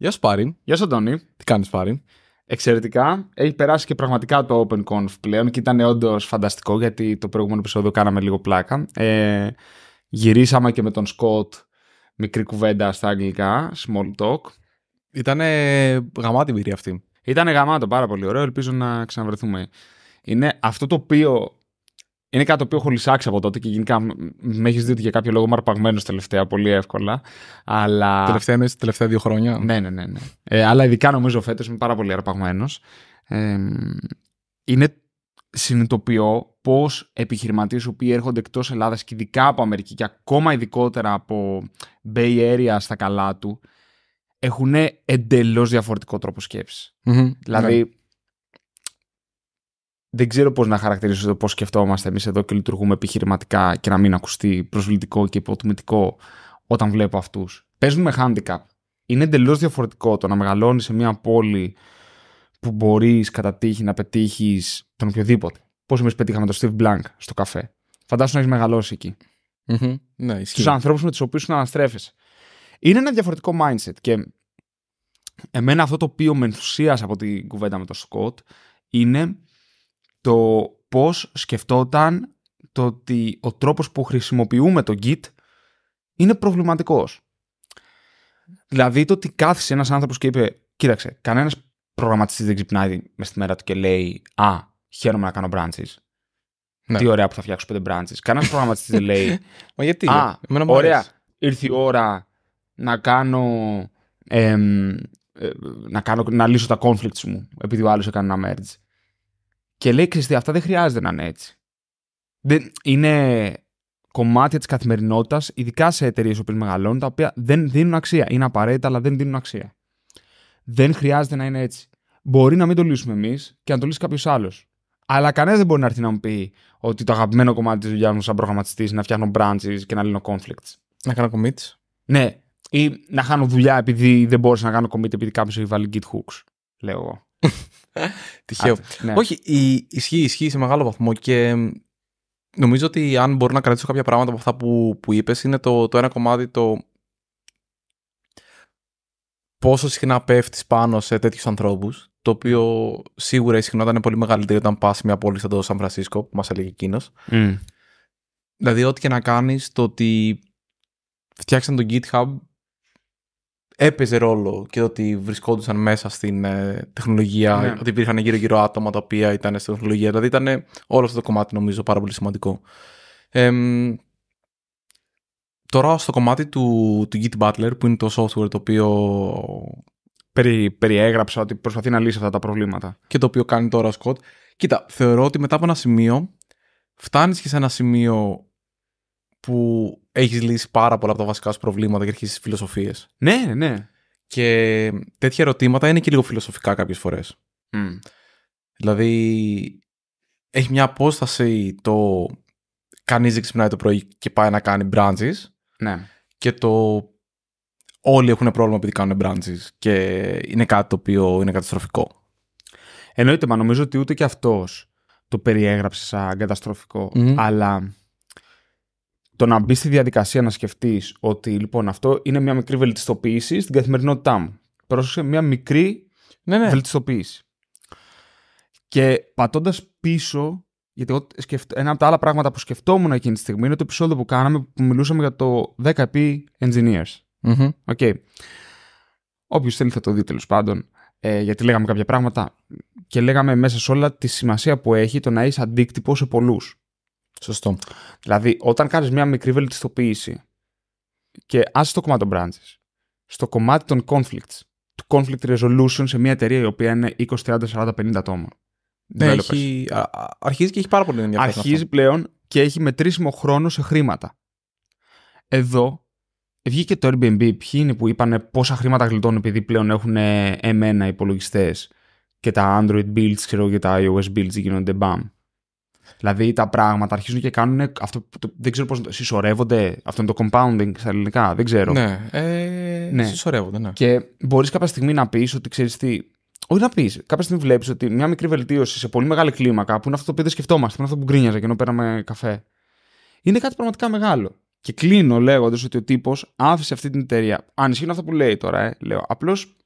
Γεια σου Πάρη. Γεια σου Αντώνη. Τι κάνεις Πάρη? Εξαιρετικά. Έχει περάσει και πραγματικά το OpenConf πλέον και ήταν όντως φανταστικό γιατί το προηγούμενο επεισόδιο κάναμε λίγο πλάκα. Γυρίσαμε και με τον Σκοτ μικρή κουβέντα στα αγγλικά, small talk. Ήτανε γαμάτη εμπειρία αυτή. Ήτανε γαμάτο, πάρα πολύ ωραίο. Ελπίζω να ξαναβρεθούμε. Είναι αυτό το οποίο. Είναι κάτι το οποίο έχω λυσάξει από τότε και γενικά με έχεις δει ότι για κάποιο λόγο είμαι αρπαγμένος τελευταία πολύ εύκολα. Αλλά... Τελευταία εννοείς τελευταία 2 χρόνια. Ναι. Αλλά ειδικά νομίζω φέτος είμαι πάρα πολύ αρπαγμένος. Είναι συνειδητοποιώ πως επιχειρηματίες οι οποίοι έρχονται εκτός Ελλάδας και ειδικά από Αμερική και ακόμα ειδικότερα από Bay Area στα καλά του έχουν εντελώς διαφορετικό τρόπο σκέψης. Δηλαδή δεν ξέρω πώς να χαρακτηρίσω το πώς σκεφτόμαστε εμείς εδώ και λειτουργούμε επιχειρηματικά και να μην ακουστεί προσβλητικό και υποτιμητικό όταν βλέπω αυτούς. Παίζουν με handicap. Είναι εντελώς διαφορετικό το να μεγαλώνεις σε μια πόλη που μπορείς κατά τύχη να πετύχεις τον οποιοδήποτε. Πώς εμείς πετύχαμε τον Steve Blank στο καφέ. Φαντάσου να έχεις μεγαλώσει εκεί. Ναι, ισχύει. Τους ανθρώπους με τους οποίους να αναστρέφεσαι. Είναι ένα διαφορετικό mindset και εμένα αυτό το οποίο με ενθουσίασε από την κουβέντα με τον Σκοτ είναι το πώς σκεφτόταν το ότι ο τρόπος που χρησιμοποιούμε το Git είναι προβληματικός. Δηλαδή το ότι κάθισε ένας άνθρωπος και είπε κοίταξε, κανένας προγραμματιστής δεν ξυπνάει μες στη μέρα του και λέει «Α, χαίρομαι να κάνω branches». Ναι. Τι ωραία που θα φτιάξω 5 branches. Κανένας προγραμματιστής δεν λέει «Μα γιατί, «Α, ωραία, ήρθε η ώρα να κάνω, να λύσω τα conflicts μου επειδή ο άλλος έκανε ένα merge». Και λέει, ξέρεις τι, αυτά δεν χρειάζεται να είναι έτσι. Είναι κομμάτια της καθημερινότητας, ειδικά σε εταιρείες που μεγαλώνουν, τα οποία δεν δίνουν αξία. Είναι απαραίτητα, αλλά δεν δίνουν αξία. Δεν χρειάζεται να είναι έτσι. Μπορεί να μην το λύσουμε εμείς και να το λύσει κάποιος άλλος. Αλλά κανένας δεν μπορεί να έρθει να μου πει ότι το αγαπημένο κομμάτι της δουλειάς μου σαν προγραμματιστής είναι να φτιάχνω branches και να λύνω conflicts. Να κάνω commits. Ναι. Ή να κάνω δουλειά επειδή δεν μπόρεσα να κάνω commit επειδή κάποιος έχει βάλει git hooks. Λέω εγώ. Τυχαίο. Ναι. Όχι, ισχύει σε μεγάλο βαθμό και νομίζω ότι αν μπορώ να κρατήσω κάποια πράγματα από αυτά που είπες είναι το ένα κομμάτι το πόσο συχνά πέφτεις πάνω σε τέτοιους ανθρώπους, το οποίο σίγουρα η συχνότητα είναι πολύ μεγαλύτερη όταν πας σε μια πόλη σαν το Σαν Φρανσίσκο που μας έλεγε εκείνος. Δηλαδή ό,τι και να κάνεις, το ότι φτιάξαν το GitHub έπαιζε ρόλο και το ότι βρισκόντουσαν μέσα στην τεχνολογία, ναι. ότι υπήρχαν γύρω-γύρω άτομα τα οποία ήταν στην τεχνολογία. Δηλαδή ήταν όλο αυτό το κομμάτι νομίζω πάρα πολύ σημαντικό. Τώρα στο κομμάτι του Git Butler, που είναι το software το οποίο περιέγραψα ότι προσπαθεί να λύσει αυτά τα προβλήματα. Και το οποίο κάνει τώρα ο Scott. Κοίτα, θεωρώ ότι μετά από ένα σημείο φτάνεις και σε ένα σημείο που έχεις λύσει πάρα πολλά από τα βασικά σου προβλήματα και αρχίσεις φιλοσοφίες. Ναι. Και τέτοια ερωτήματα είναι και λίγο φιλοσοφικά κάποιες φορές. Δηλαδή, έχει μια απόσταση το κανείς δεν ξυπνάει το πρωί και πάει να κάνει branches. Ναι. Και το όλοι έχουν πρόβλημα επειδή κάνουν branches και είναι κάτι το οποίο είναι καταστροφικό. Εννοείται, μα νομίζω ότι ούτε και αυτός το περιέγραψε σαν καταστροφικό, αλλά το να μπει στη διαδικασία να σκεφτείς ότι λοιπόν αυτό είναι μια μικρή βελτιστοποίηση στην καθημερινότητά μου. Πρόσεξε, μια μικρή βελτιστοποίηση. Και πατώντας πίσω, γιατί εγώ ένα από τα άλλα πράγματα που σκεφτόμουν εκείνη τη στιγμή είναι το επεισόδιο που κάναμε που μιλούσαμε για το 10p engineers. Okay. Όποιος θέλει θα το δει τέλος πάντων, γιατί λέγαμε κάποια πράγματα και λέγαμε μέσα σε όλα τη σημασία που έχει το να είσαι αντίκτυπο σε πολλούς. Σωστό. Δηλαδή, όταν κάνεις μια μικρή βελτιστοποίηση και άσε το κομμάτι των branches, στο κομμάτι των conflicts, του conflict resolution σε μια εταιρεία η οποία είναι 20, 30, 40, 50 ατόμων. Ναι, αρχίζει και έχει πάρα πολύ ενδιαφέρον. Αρχίζει πλέον και έχει μετρήσιμο χρόνο σε χρήματα. Εδώ βγήκε το Airbnb. Ποιοι είναι που είπαν πόσα χρήματα γλιτώνουν επειδή πλέον έχουν M1 υπολογιστές και τα Android builds ξέρω, και τα iOS builds γίνονται BAM. Δηλαδή τα πράγματα αρχίζουν και κάνουν αυτό που δεν ξέρω πώς συσσωρεύονται. Αυτό είναι το compounding στα ελληνικά. Δεν ξέρω. Ναι, συσσωρεύονται, ναι. Και μπορείς κάποια στιγμή να πεις ότι ξέρεις τι. Όχι να πεις. Κάποια στιγμή βλέπεις ότι μια μικρή βελτίωση σε πολύ μεγάλη κλίμακα, που είναι αυτό το οποίο δεν σκεφτόμαστε, που είναι αυτό που γκρίνιαζα και ενώ πέραμε καφέ, είναι κάτι πραγματικά μεγάλο. Και κλείνω λέγοντας ότι ο τύπος άφησε αυτή την εταιρεία. Αν ισχύουν αυτά που λέει τώρα, λέω. Απλώς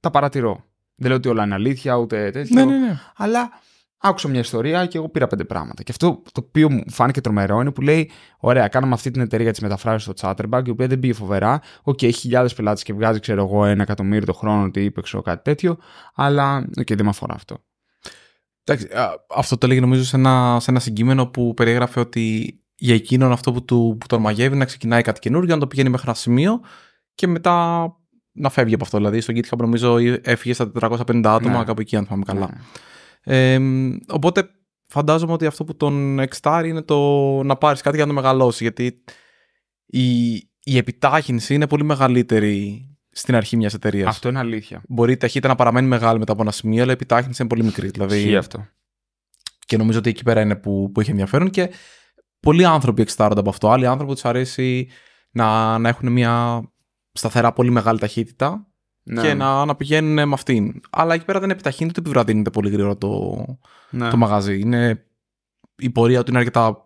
τα παρατηρώ. Δεν λέω ότι όλα είναι αλήθεια, ούτε τέτοιο. Ναι. Αλλά άκουσα μια ιστορία και εγώ πήρα 5 πράγματα. Και αυτό το οποίο μου φάνηκε τρομερό είναι που λέει: ωραία, κάναμε αυτή την εταιρεία τη μεταφράσεων στο Chatterbug, η οποία δεν πήγε φοβερά. Έχει χιλιάδες πελάτες και βγάζει, ξέρω εγώ, 1 εκατομμύριο το χρόνο, ότι είπε, ξέρω, κάτι τέτοιο. Αλλά δεν με αφορά αυτό. Εντάξει, αυτό το έλεγε νομίζω σε ένα συγκείμενο που περιέγραφε ότι για εκείνον αυτό που τον μαγεύει να ξεκινάει κάτι καινούργιο, να το πηγαίνει μέχρι ένα σημείο και μετά να φεύγει από αυτό. Δηλαδή στο GitHub νομίζω έφυγε στα 450 άτομα, κάπου εκεί, αν θυμάμαι καλά. Οπότε φαντάζομαι ότι αυτό που τον εξτάρει είναι το να πάρεις κάτι για να το μεγαλώσει, γιατί η επιτάχυνση είναι πολύ μεγαλύτερη στην αρχή μιας εταιρείας. Αυτό είναι αλήθεια. Μπορεί η ταχύτητα να παραμένει μεγάλη μετά από ένα σημείο, αλλά η επιτάχυνση είναι πολύ μικρή. Ισχύει αυτό. Και νομίζω ότι εκεί πέρα είναι που έχει ενδιαφέρον και πολλοί άνθρωποι εξτάρονται από αυτό. Άλλοι άνθρωποι τους αρέσει να έχουν μια σταθερά πολύ μεγάλη ταχύτητα και να πηγαίνουν με αυτήν. Αλλά εκεί πέρα δεν επιταχύνεται, ούτε επιβραδύνεται πολύ γρήγορα το μαγαζί. Η πορεία του είναι αρκετά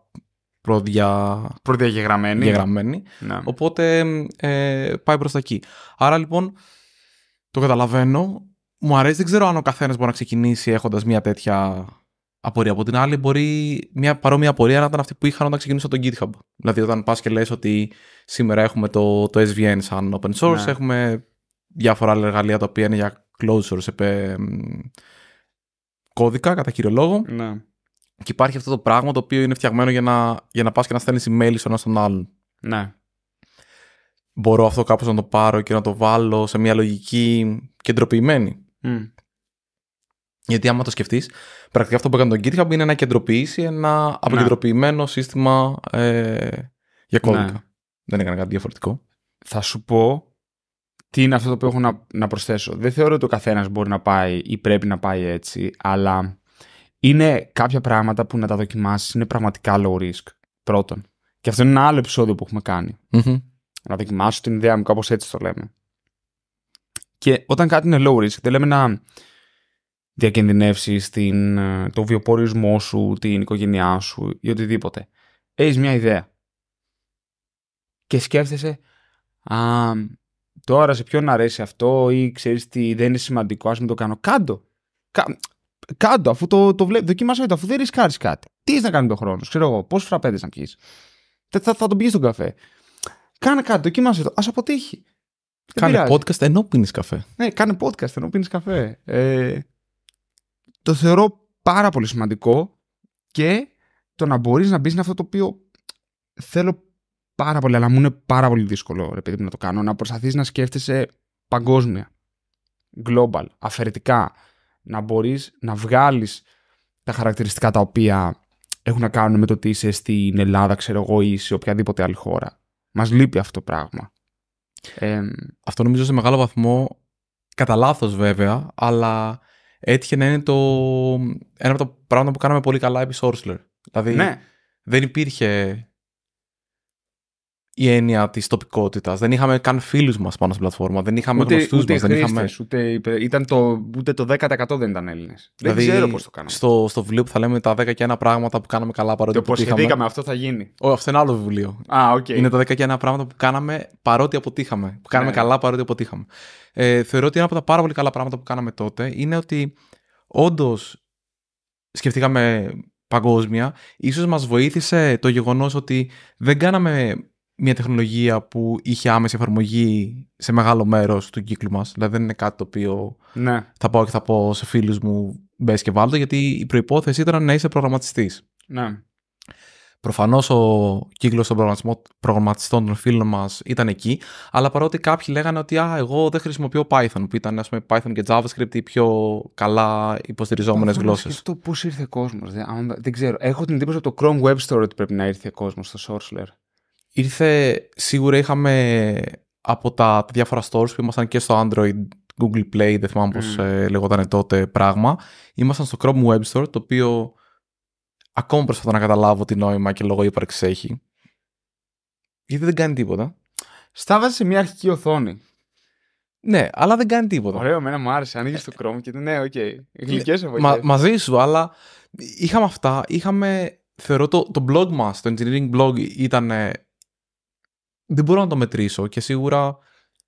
προδιαγεγραμμένη. Ναι. Οπότε πάει προς τα εκεί. Άρα λοιπόν το καταλαβαίνω. Μου αρέσει, δεν ξέρω αν ο καθένας μπορεί να ξεκινήσει έχοντας μια τέτοια απορία. Από την άλλη, μπορεί μια παρόμοια απορία να ήταν αυτή που είχαν όταν ξεκινούσα το GitHub. Δηλαδή, όταν πας και λες ότι σήμερα έχουμε το SVN σαν open source, έχουμε διάφορα άλλα εργαλεία τα οποία είναι για closed source κώδικα, κατά κύριο λόγο. Ναι. Και υπάρχει αυτό το πράγμα το οποίο είναι φτιαγμένο για να πας και να στέλνεις email στον ένα στον άλλον. Ναι. Μπορώ αυτό κάπως να το πάρω και να το βάλω σε μια λογική κεντροποιημένη. Γιατί άμα το σκεφτείς, πρακτικά αυτό που έκανε το GitHub είναι να κεντροποιήσει ένα αποκεντρωποιημένο σύστημα για κώδικα. Ναι. Δεν έκανε κάτι διαφορετικό. Θα σου πω τι είναι αυτό το οποίο έχω να προσθέσω. Δεν θεωρώ ότι ο καθένας μπορεί να πάει ή πρέπει να πάει έτσι, αλλά είναι κάποια πράγματα που να τα δοκιμάσεις είναι πραγματικά low risk. Πρώτον. Και αυτό είναι ένα άλλο επεισόδιο που έχουμε κάνει. Να δοκιμάσω την ιδέα μου, κάπως έτσι το λέμε. Και όταν κάτι είναι low risk, δεν λέμε να διακινδυνεύσεις το βιοπορισμό σου, την οικογένειά σου ή οτιδήποτε. Έχεις μια ιδέα. Και σκέφτεσαι, τώρα σε ποιον αρέσει αυτό ή ξέρεις τι, δεν είναι σημαντικό, ας μην το κάνω. Κάντο, αφού το βλέπεις, δοκίμασέ το, αφού δεν ρισκάρεις κάτι. Τι έχεις να κάνει τον χρόνο, ξέρω εγώ, πόσους φραπέδες να πιείς. Θα τον πεις στον καφέ. Κάνε κάτι, δοκίμασέ το, ας αποτύχει. Κάνε podcast ενώ πίνεις καφέ. Ναι, κάνε podcast ενώ πίνεις καφέ. Το θεωρώ πάρα πολύ σημαντικό και το να μπορείς να μπεις είναι αυτό το οποίο θέλω πάρα πολύ, αλλά μου είναι πάρα πολύ δύσκολο ρε παιδί, να το κάνω. Να προσπαθείς να σκέφτεσαι παγκόσμια, global, αφαιρετικά. Να μπορείς να βγάλεις τα χαρακτηριστικά τα οποία έχουν να κάνουν με το τι είσαι στην Ελλάδα, ξέρω εγώ, ή σε οποιαδήποτε άλλη χώρα. Μας λείπει αυτό το πράγμα. Αυτό νομίζω σε μεγάλο βαθμό, κατά λάθος βέβαια, αλλά έτυχε να είναι ένα από τα πράγματα που κάναμε πολύ καλά επί Sourceler. Δηλαδή δεν υπήρχε η έννοια της τοπικότητας. Δεν είχαμε καν φίλους μας πάνω στην πλατφόρμα. Δεν είχαμε γνωστούς μας. Ούτε το 10% δεν ήταν Έλληνες. Δηλαδή, δεν ξέρω πώς το κάναμε. Στο βιβλίο που θα λέμε τα 10 και 1 πράγματα που κάναμε καλά παρότι αποτύχαμε. Το προσχεδίκαμε, αυτό θα γίνει. Αυτό είναι άλλο βιβλίο. Okay. Είναι τα 10 και 1 πράγματα που κάναμε παρότι αποτύχαμε. Που κάναμε καλά παρότι αποτύχαμε. Θεωρώ ότι ένα από τα πάρα πολύ καλά πράγματα που κάναμε τότε είναι ότι όντως σκεφτήκαμε παγκόσμια. Ίσως μας βοήθησε το γεγονός ότι δεν κάναμε μια τεχνολογία που είχε άμεση εφαρμογή σε μεγάλο μέρος του κύκλου μας. Δηλαδή δεν είναι κάτι το οποίο θα πάω και θα πω σε φίλους μου μπες και βάλτε, γιατί η προϋπόθεση ήταν να είσαι προγραμματιστής. Ναι. Προφανώς ο κύκλος των προγραμματιστών των φίλων μας ήταν εκεί, αλλά παρότι κάποιοι λέγανε ότι εγώ δεν χρησιμοποιώ Python, που ήταν ας πούμε Python και JavaScript οι πιο καλά υποστηριζόμενες γλώσσες. Αυτό πώς ήρθε κόσμος, δεν ξέρω. Έχω την εντύπωση από το Chrome Web Store ότι πρέπει να ήρθε κόσμος στο Sourceler. Σίγουρα είχαμε από τα διάφορα stores που ήμασταν και στο Android, Google Play, δεν θυμάμαι πώς λεγόταν τότε πράγμα. Ήμασταν στο Chrome Web Store, το οποίο ακόμα προσπαθώ να καταλάβω τι νόημα και λόγο ύπαρξης έχει. Γιατί δεν κάνει τίποτα. Στάβασε σε μια αρχική οθόνη. Ναι, αλλά δεν κάνει τίποτα. Ωραίο, εμένα μου άρεσε. Ανοίγεις το Chrome και ναι, οκ. Γλυκές εποχές. Μαζί σου, αλλά είχαμε αυτά. Θεωρώ το blog μας, το engineering blog ήταν... Δεν μπορώ να το μετρήσω και σίγουρα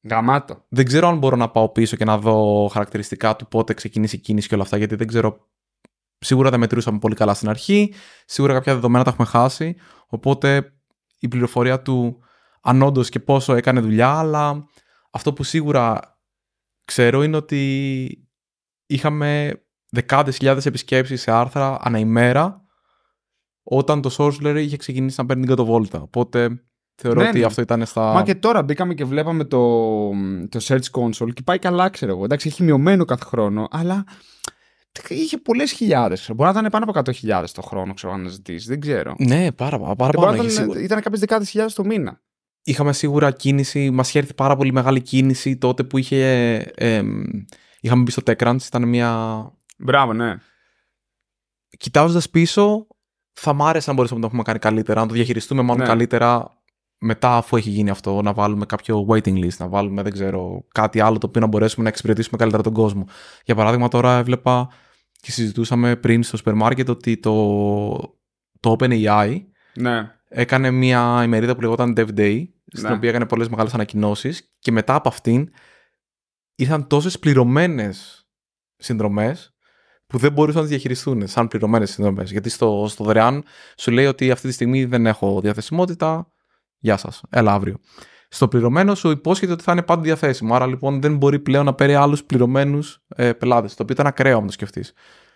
Γαμάτο. Δεν ξέρω αν μπορώ να πάω πίσω και να δω χαρακτηριστικά του πότε ξεκίνησε η κίνηση και όλα αυτά, γιατί δεν ξέρω. Σίγουρα δεν μετρούσαμε πολύ καλά στην αρχή. Σίγουρα κάποια δεδομένα τα έχουμε χάσει. Οπότε η πληροφορία του αν όντως και πόσο έκανε δουλειά, αλλά αυτό που σίγουρα ξέρω είναι ότι είχαμε δεκάδες χιλιάδες επισκέψεις σε άρθρα ανά ημέρα όταν το Sorcerer είχε ξεκινήσει να παίρνει την κατοβόλτα. Οπότε θεωρώ ότι αυτό ήταν στα. Μα και τώρα μπήκαμε και βλέπαμε το Search Console και πάει καλά, ξέρω εγώ. Εντάξει, έχει μειωμένο κάθε χρόνο, αλλά είχε πολλές χιλιάδες. Μπορεί να ήταν πάνω από 100.000 το χρόνο, ξέρω, αν ζητήσει. Δεν ξέρω. Ναι, πάρα πάνω. Ήταν κάποιες δεκάδες χιλιάδες το μήνα. Είχαμε σίγουρα κίνηση, μας είχε έρθει πάρα πολύ μεγάλη κίνηση τότε που είχαμε μπει στο TechCrunch, ήταν μια. Μπράβο, ναι. Κοιτάζοντας πίσω, θα μ' άρεσε να μπορούσαμε να το έχουμε κάνει καλύτερα, να το διαχειριστούμε μάλλον καλύτερα μετά, αφού έχει γίνει αυτό, να βάλουμε κάποιο waiting list, να βάλουμε, δεν ξέρω, κάτι άλλο το οποίο να μπορέσουμε να εξυπηρετήσουμε καλύτερα τον κόσμο. Για παράδειγμα, τώρα έβλεπα και συζητούσαμε πριν στο σούπερ μάρκετ ότι το OpenAI έκανε μια ημερίδα που λεγόταν Dev Day, στην οποία έκανε πολλές μεγάλες ανακοινώσεις, και μετά από αυτήν ήρθαν τόσες πληρωμένες συνδρομές που δεν μπορούσαν να τις διαχειριστούν σαν πληρωμένες συνδρομές. Γιατί στο δωρεάν σου λέει ότι αυτή τη στιγμή δεν έχω διαθεσιμότητα, γεια σας, έλα αύριο. Στο πληρωμένο σου υπόσχεται ότι θα είναι πάντα διαθέσιμο. Άρα λοιπόν δεν μπορεί πλέον να παίρνει άλλους πληρωμένους πελάτες. Το οποίο ήταν ακραίο αν το σκεφτείς.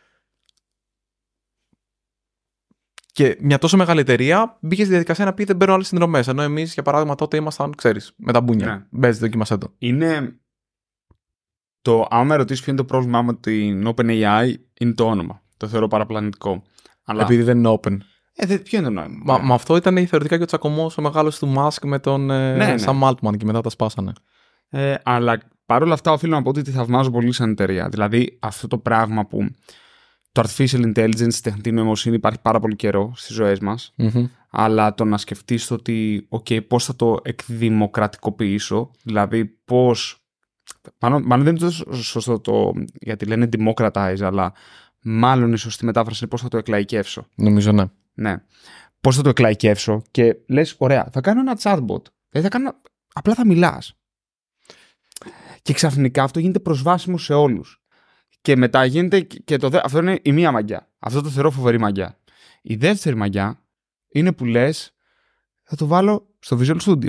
Και μια τόσο μεγάλη εταιρεία μπήκε στη διαδικασία να πει δεν παίρνω άλλες συνδρομές. Ενώ εμείς, για παράδειγμα, τότε ήμασταν, ξέρεις, με τα μπούνια. Μπες, δοκίμασέ το. Είναι. Αν με ρωτήσεις ποιο είναι το πρόβλημά με την OpenAI, είναι το όνομα. Το θεωρώ παραπλανητικό. Αλλά... Επειδή δεν είναι open. Ποιο είναι το νόημα. Μα αυτό ήταν θεωρητικά και ο τσακωμός ο μεγάλος του Musk με τον Sam Altman και μετά τα σπάσανε. Αλλά παρόλα αυτά οφείλω να πω ότι τη θαυμάζω πολύ σαν εταιρεία. Δηλαδή αυτό το πράγμα που το artificial intelligence, η τεχνητή νοημοσύνη υπάρχει πάρα πολύ καιρό στις ζωές μας. Mm-hmm. Αλλά το να σκεφτείς ότι πώς θα το εκδημοκρατικοποιήσω, δηλαδή πώς. Μάλλον δεν είναι τόσο σωστό γιατί λένε democratize, αλλά μάλλον η σωστή μετάφραση είναι πώς θα το εκλαϊκεύσω. Νομίζω ναι. Ναι. Πώς θα το εκλαϊκεύσω και λες, ωραία, θα κάνω ένα chatbot. Απλά θα μιλάς. Και ξαφνικά αυτό γίνεται προσβάσιμο σε όλους. Και μετά γίνεται και αυτό είναι η μία μαγιά. Αυτό το θεωρώ φοβερή μαγιά. Η δεύτερη μαγιά είναι που λες, θα το βάλω στο Visual Studio.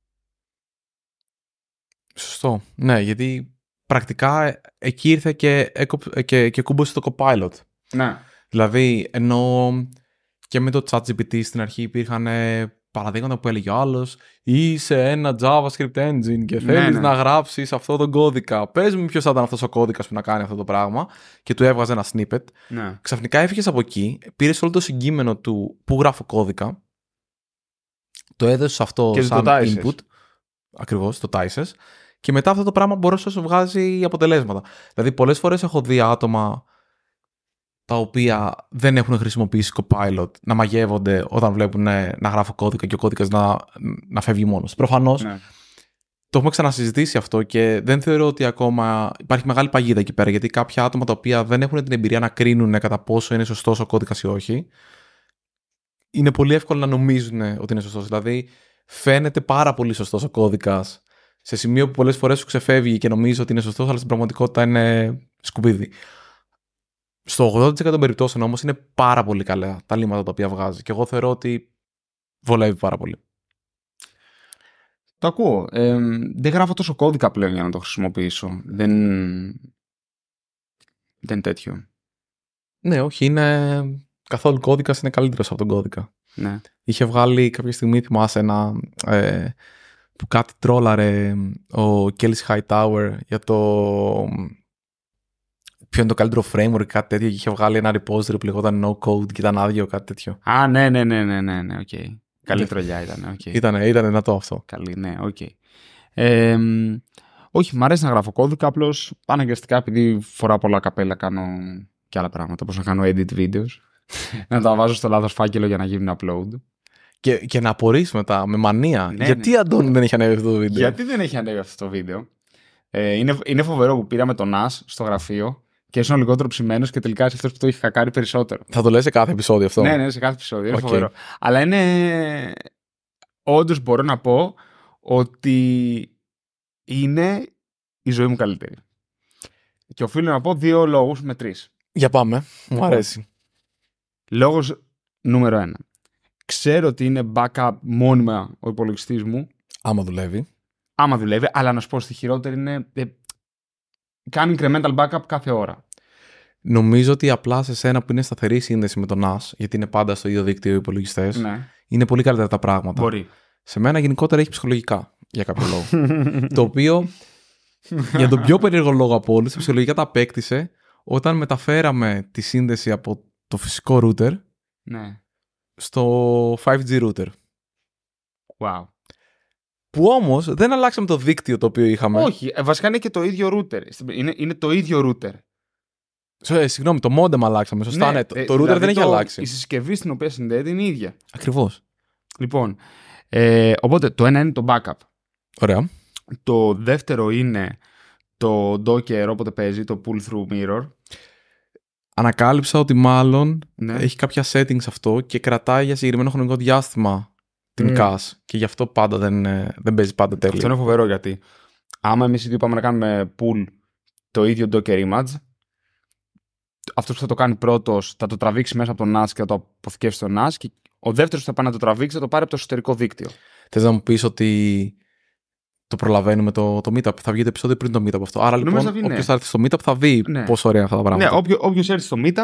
Σωστό. Ναι, γιατί πρακτικά εκεί ήρθε και κούμπωσε το Copilot. Ναι. Δηλαδή, ενώ και με το ChatGPT στην αρχή υπήρχαν παραδείγματα που έλεγε ο άλλος, είσαι ένα JavaScript engine και θέλεις να γράψεις αυτό τον κώδικα. Πες μου ποιος θα ήταν αυτός ο κώδικας που να κάνει αυτό το πράγμα, και του έβγαζε ένα snippet. Ναι. Ξαφνικά έφυγες από εκεί, πήρες όλο το συγκείμενο του που γράφω κώδικα, το έδωσες αυτό και σαν το input. Ακριβώς, το τάισες. Και μετά αυτό το πράγμα μπορούσε να σου βγάζει αποτελέσματα. Δηλαδή, πολλές φορές έχω δει άτομα τα οποία δεν έχουν χρησιμοποιήσει Copilot να μαγεύονται όταν βλέπουν να γράφω κώδικα και ο κώδικας να φεύγει μόνος. Προφανώς το έχουμε ξανασυζητήσει αυτό και δεν θεωρώ ότι ακόμα υπάρχει μεγάλη παγίδα εκεί πέρα, γιατί κάποια άτομα τα οποία δεν έχουν την εμπειρία να κρίνουν κατά πόσο είναι σωστός ο κώδικας ή όχι, είναι πολύ εύκολο να νομίζουν ότι είναι σωστός. Δηλαδή, φαίνεται πάρα πολύ σωστός ο κώδικας σε σημείο που πολλές φορές σου ξεφεύγει και νομίζει ότι είναι σωστός, αλλά στην πραγματικότητα είναι σκουπίδι. Στο 80% των περιπτώσεων όμως είναι πάρα πολύ καλά τα λύματα τα οποία βγάζει. Και εγώ θεωρώ ότι βολεύει πάρα πολύ. Το ακούω. Δεν γράφω τόσο κώδικα πλέον για να το χρησιμοποιήσω. Δεν είναι τέτοιο. Ναι, όχι. Είναι καθόλου κώδικας είναι καλύτερος από τον κώδικα. Ναι. Είχε βγάλει κάποια στιγμή, θυμάσαι, που κάτι τρόλαρε ο Kelly Hightower για το ποιο είναι το καλύτερο framework, κάτι τέτοιο, και είχε βγάλει ένα repository που λεγόταν no code και ήταν άδειο, κάτι τέτοιο. Α, ναι, okay. Καλή τρολιά ήταν. Okay. Ήταν δυνατό αυτό. Καλή, ναι, okay. Όχι, μου αρέσει να γράφω κώδικα, απλώς αναγκαστικά επειδή φοράω πολλά καπέλα κάνω και άλλα πράγματα, όπως να κάνω edit videos, να τα βάζω στο λάθος φάκελο για να γίνουν upload. Και να απορείς μετά με μανία. Ναι, γιατί Αντώνη δεν έχει ανέβει αυτό το βίντεο. Γιατί δεν έχει ανέβει αυτό το βίντεο. Είναι φοβερό που πήραμε τον Nas στο γραφείο και ήσουν λιγότερο ψημένος και τελικά είσαι αυτός που το έχει κακάρει περισσότερο. Θα το λες σε κάθε επεισόδιο αυτό. Ναι, σε κάθε επεισόδιο. Είναι φοβερό. Αλλά είναι. Όντως μπορώ να πω ότι είναι η ζωή μου καλύτερη. Και οφείλω να πω 2 λόγους με 3. Για πάμε. Μου αρέσει. Λόγος νούμερο 1. Ξέρω ότι είναι backup μόνιμα ο υπολογιστής μου. Άμα δουλεύει. Αλλά να σου πω στη χειρότερη είναι. Κάνει incremental backup κάθε ώρα. Νομίζω ότι απλά σε σένα που είναι σταθερή σύνδεση με τον NAS, γιατί είναι πάντα στο ίδιο δίκτυο οι υπολογιστές, Ναι. είναι πολύ καλύτερα τα πράγματα. Μπορεί. Σε μένα γενικότερα έχει ψυχολογικά για κάποιο λόγο. Το οποίο, για τον πιο περίεργο λόγο από όλους, ψυχολογικά τα απέκτησε όταν μεταφέραμε τη σύνδεση από το φυσικό router στο 5G router. Wow. Που όμως δεν αλλάξαμε το δίκτυο το οποίο είχαμε. Όχι, βασικά είναι και το ίδιο router. Είναι το ίδιο router. Συγγνώμη, το modem αλλάξαμε. Σωστά, ναι. Το router δηλαδή δεν έχει αλλάξει. Η συσκευή στην οποία συνδέεται είναι η ίδια. Ακριβώς. Λοιπόν, οπότε το ένα είναι το backup. Ωραία. Το δεύτερο είναι το Docker, όποτε παίζει, το pull-through mirror. Ανακάλυψα ότι μάλλον έχει κάποια settings αυτό και κρατάει για συγκεκριμένο χρονικό διάστημα την CAS. Και γι' αυτό πάντα δεν παίζει πάντα τέλεια. Αυτό είναι φοβερό, γιατί άμα εμείς οι δύο πάμε να κάνουμε pull το ίδιο Docker image, αυτός που θα το κάνει πρώτος θα το τραβήξει μέσα από το NAS και θα το αποθηκεύσει στο NAS, και ο δεύτερος που θα πάει να το τραβήξει θα το πάρει από το εσωτερικό δίκτυο. Θες να μου πεις ότι το προλαβαίνουμε το Meetup? Θα βγει το επεισόδιο πριν το Meetup αυτό. Άρα λοιπόν, όποιος θα έρθει στο Meetup θα δει πόσο ωραία αυτά τα πράγματα. Ναι, όποιος έρθει στο Meetup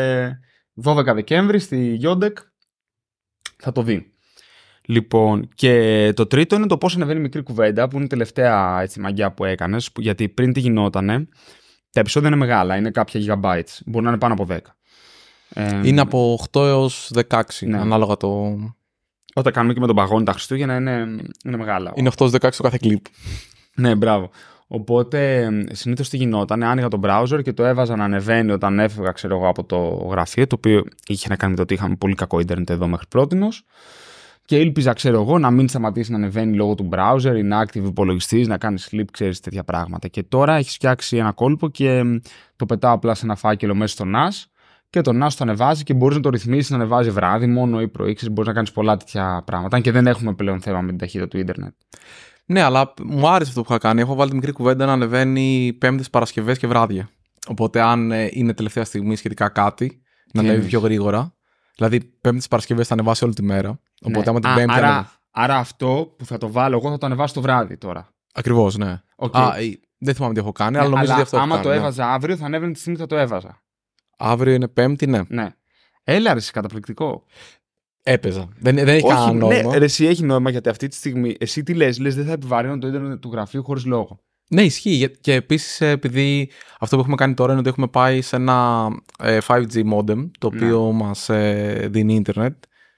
12 Δεκέμβρη στη Yodec θα το δει. Λοιπόν, και το τρίτο είναι το πώς ανεβαίνει μικρή κουβέντα, που είναι η τελευταία μαγιά που έκανες, γιατί πριν τι γινότανε, τα επεισόδια είναι μεγάλα, είναι κάποια gigabytes, μπορεί να είναι πάνω από 10. Είναι από 8 έως 16, ανάλογα το... Όταν κάνουμε και με τον παγόνι τα Χριστούγεννα είναι μεγάλα. Είναι 8 έως 16 το κάθε κλιπ. Ναι, μπράβο. Οπότε συνήθως τι γινόταν, άνοιγα το browser και το έβαζα να ανεβαίνει όταν έφευγα, ξέρω εγώ, από το γραφείο, το οποίο είχε να κάνει με το ότι είχαμε πολύ κακό ίντερνετ εδώ μέχρι πρότινος. Και ήλπιζα, ξέρω εγώ, να μην σταματήσει να ανεβαίνει λόγω του browser, inactive υπολογιστής, να κάνει sleep, ξέρεις, τέτοια πράγματα. Και τώρα έχεις φτιάξει ένα κόλπο και το πετάω απλά σε ένα φάκελο μέσα στο NAS και το NAS το ανεβάζει και μπορείς να το ρυθμίσεις να ανεβάζει βράδυ μόνο ή πρωί, μπορείς να κάνεις πολλά τέτοια πράγματα. Αν και δεν έχουμε πλέον θέμα με την ταχύτητα του ίντερνετ. Ναι, αλλά μου άρεσε αυτό που είχα κάνει. Έχω βάλει τη μικρή κουβέντα να ανεβαίνει Πέμπτες, Παρασκευές και βράδια. Οπότε, αν είναι τελευταία στιγμή σχετικά κάτι, να ανέβει πιο γρήγορα. Δηλαδή, Πέμπτες, Παρασκευές θα ανεβάσει όλη τη μέρα. Οπότε, άμα την Πέμπτη. Άρα, αυτό που θα το βάλω εγώ θα το ανεβάσω το βράδυ τώρα. Ακριβώς, ναι. Δεν θυμάμαι τι έχω κάνει, αλλά νομίζω ότι αυτό. Άμα το έβαζα αύριο, θα ανέβαινε τη στιγμή που θα το έβαζα. Αύριο είναι Πέμπτη, ναι. Έλα, ρε, καταπληκτικό. Έπαιζα. Δεν έχει κανένα νόημα. Ναι, εσύ έχει νόημα, γιατί αυτή τη στιγμή εσύ τι λες δεν θα επιβαρύνω το ίντερνετ του γραφείου χωρίς λόγο. Ναι, ισχύει. Και επίσης, επειδή αυτό που έχουμε κάνει τώρα είναι ότι έχουμε πάει σε ένα 5G modem, το οποίο μας δίνει ίντερνετ.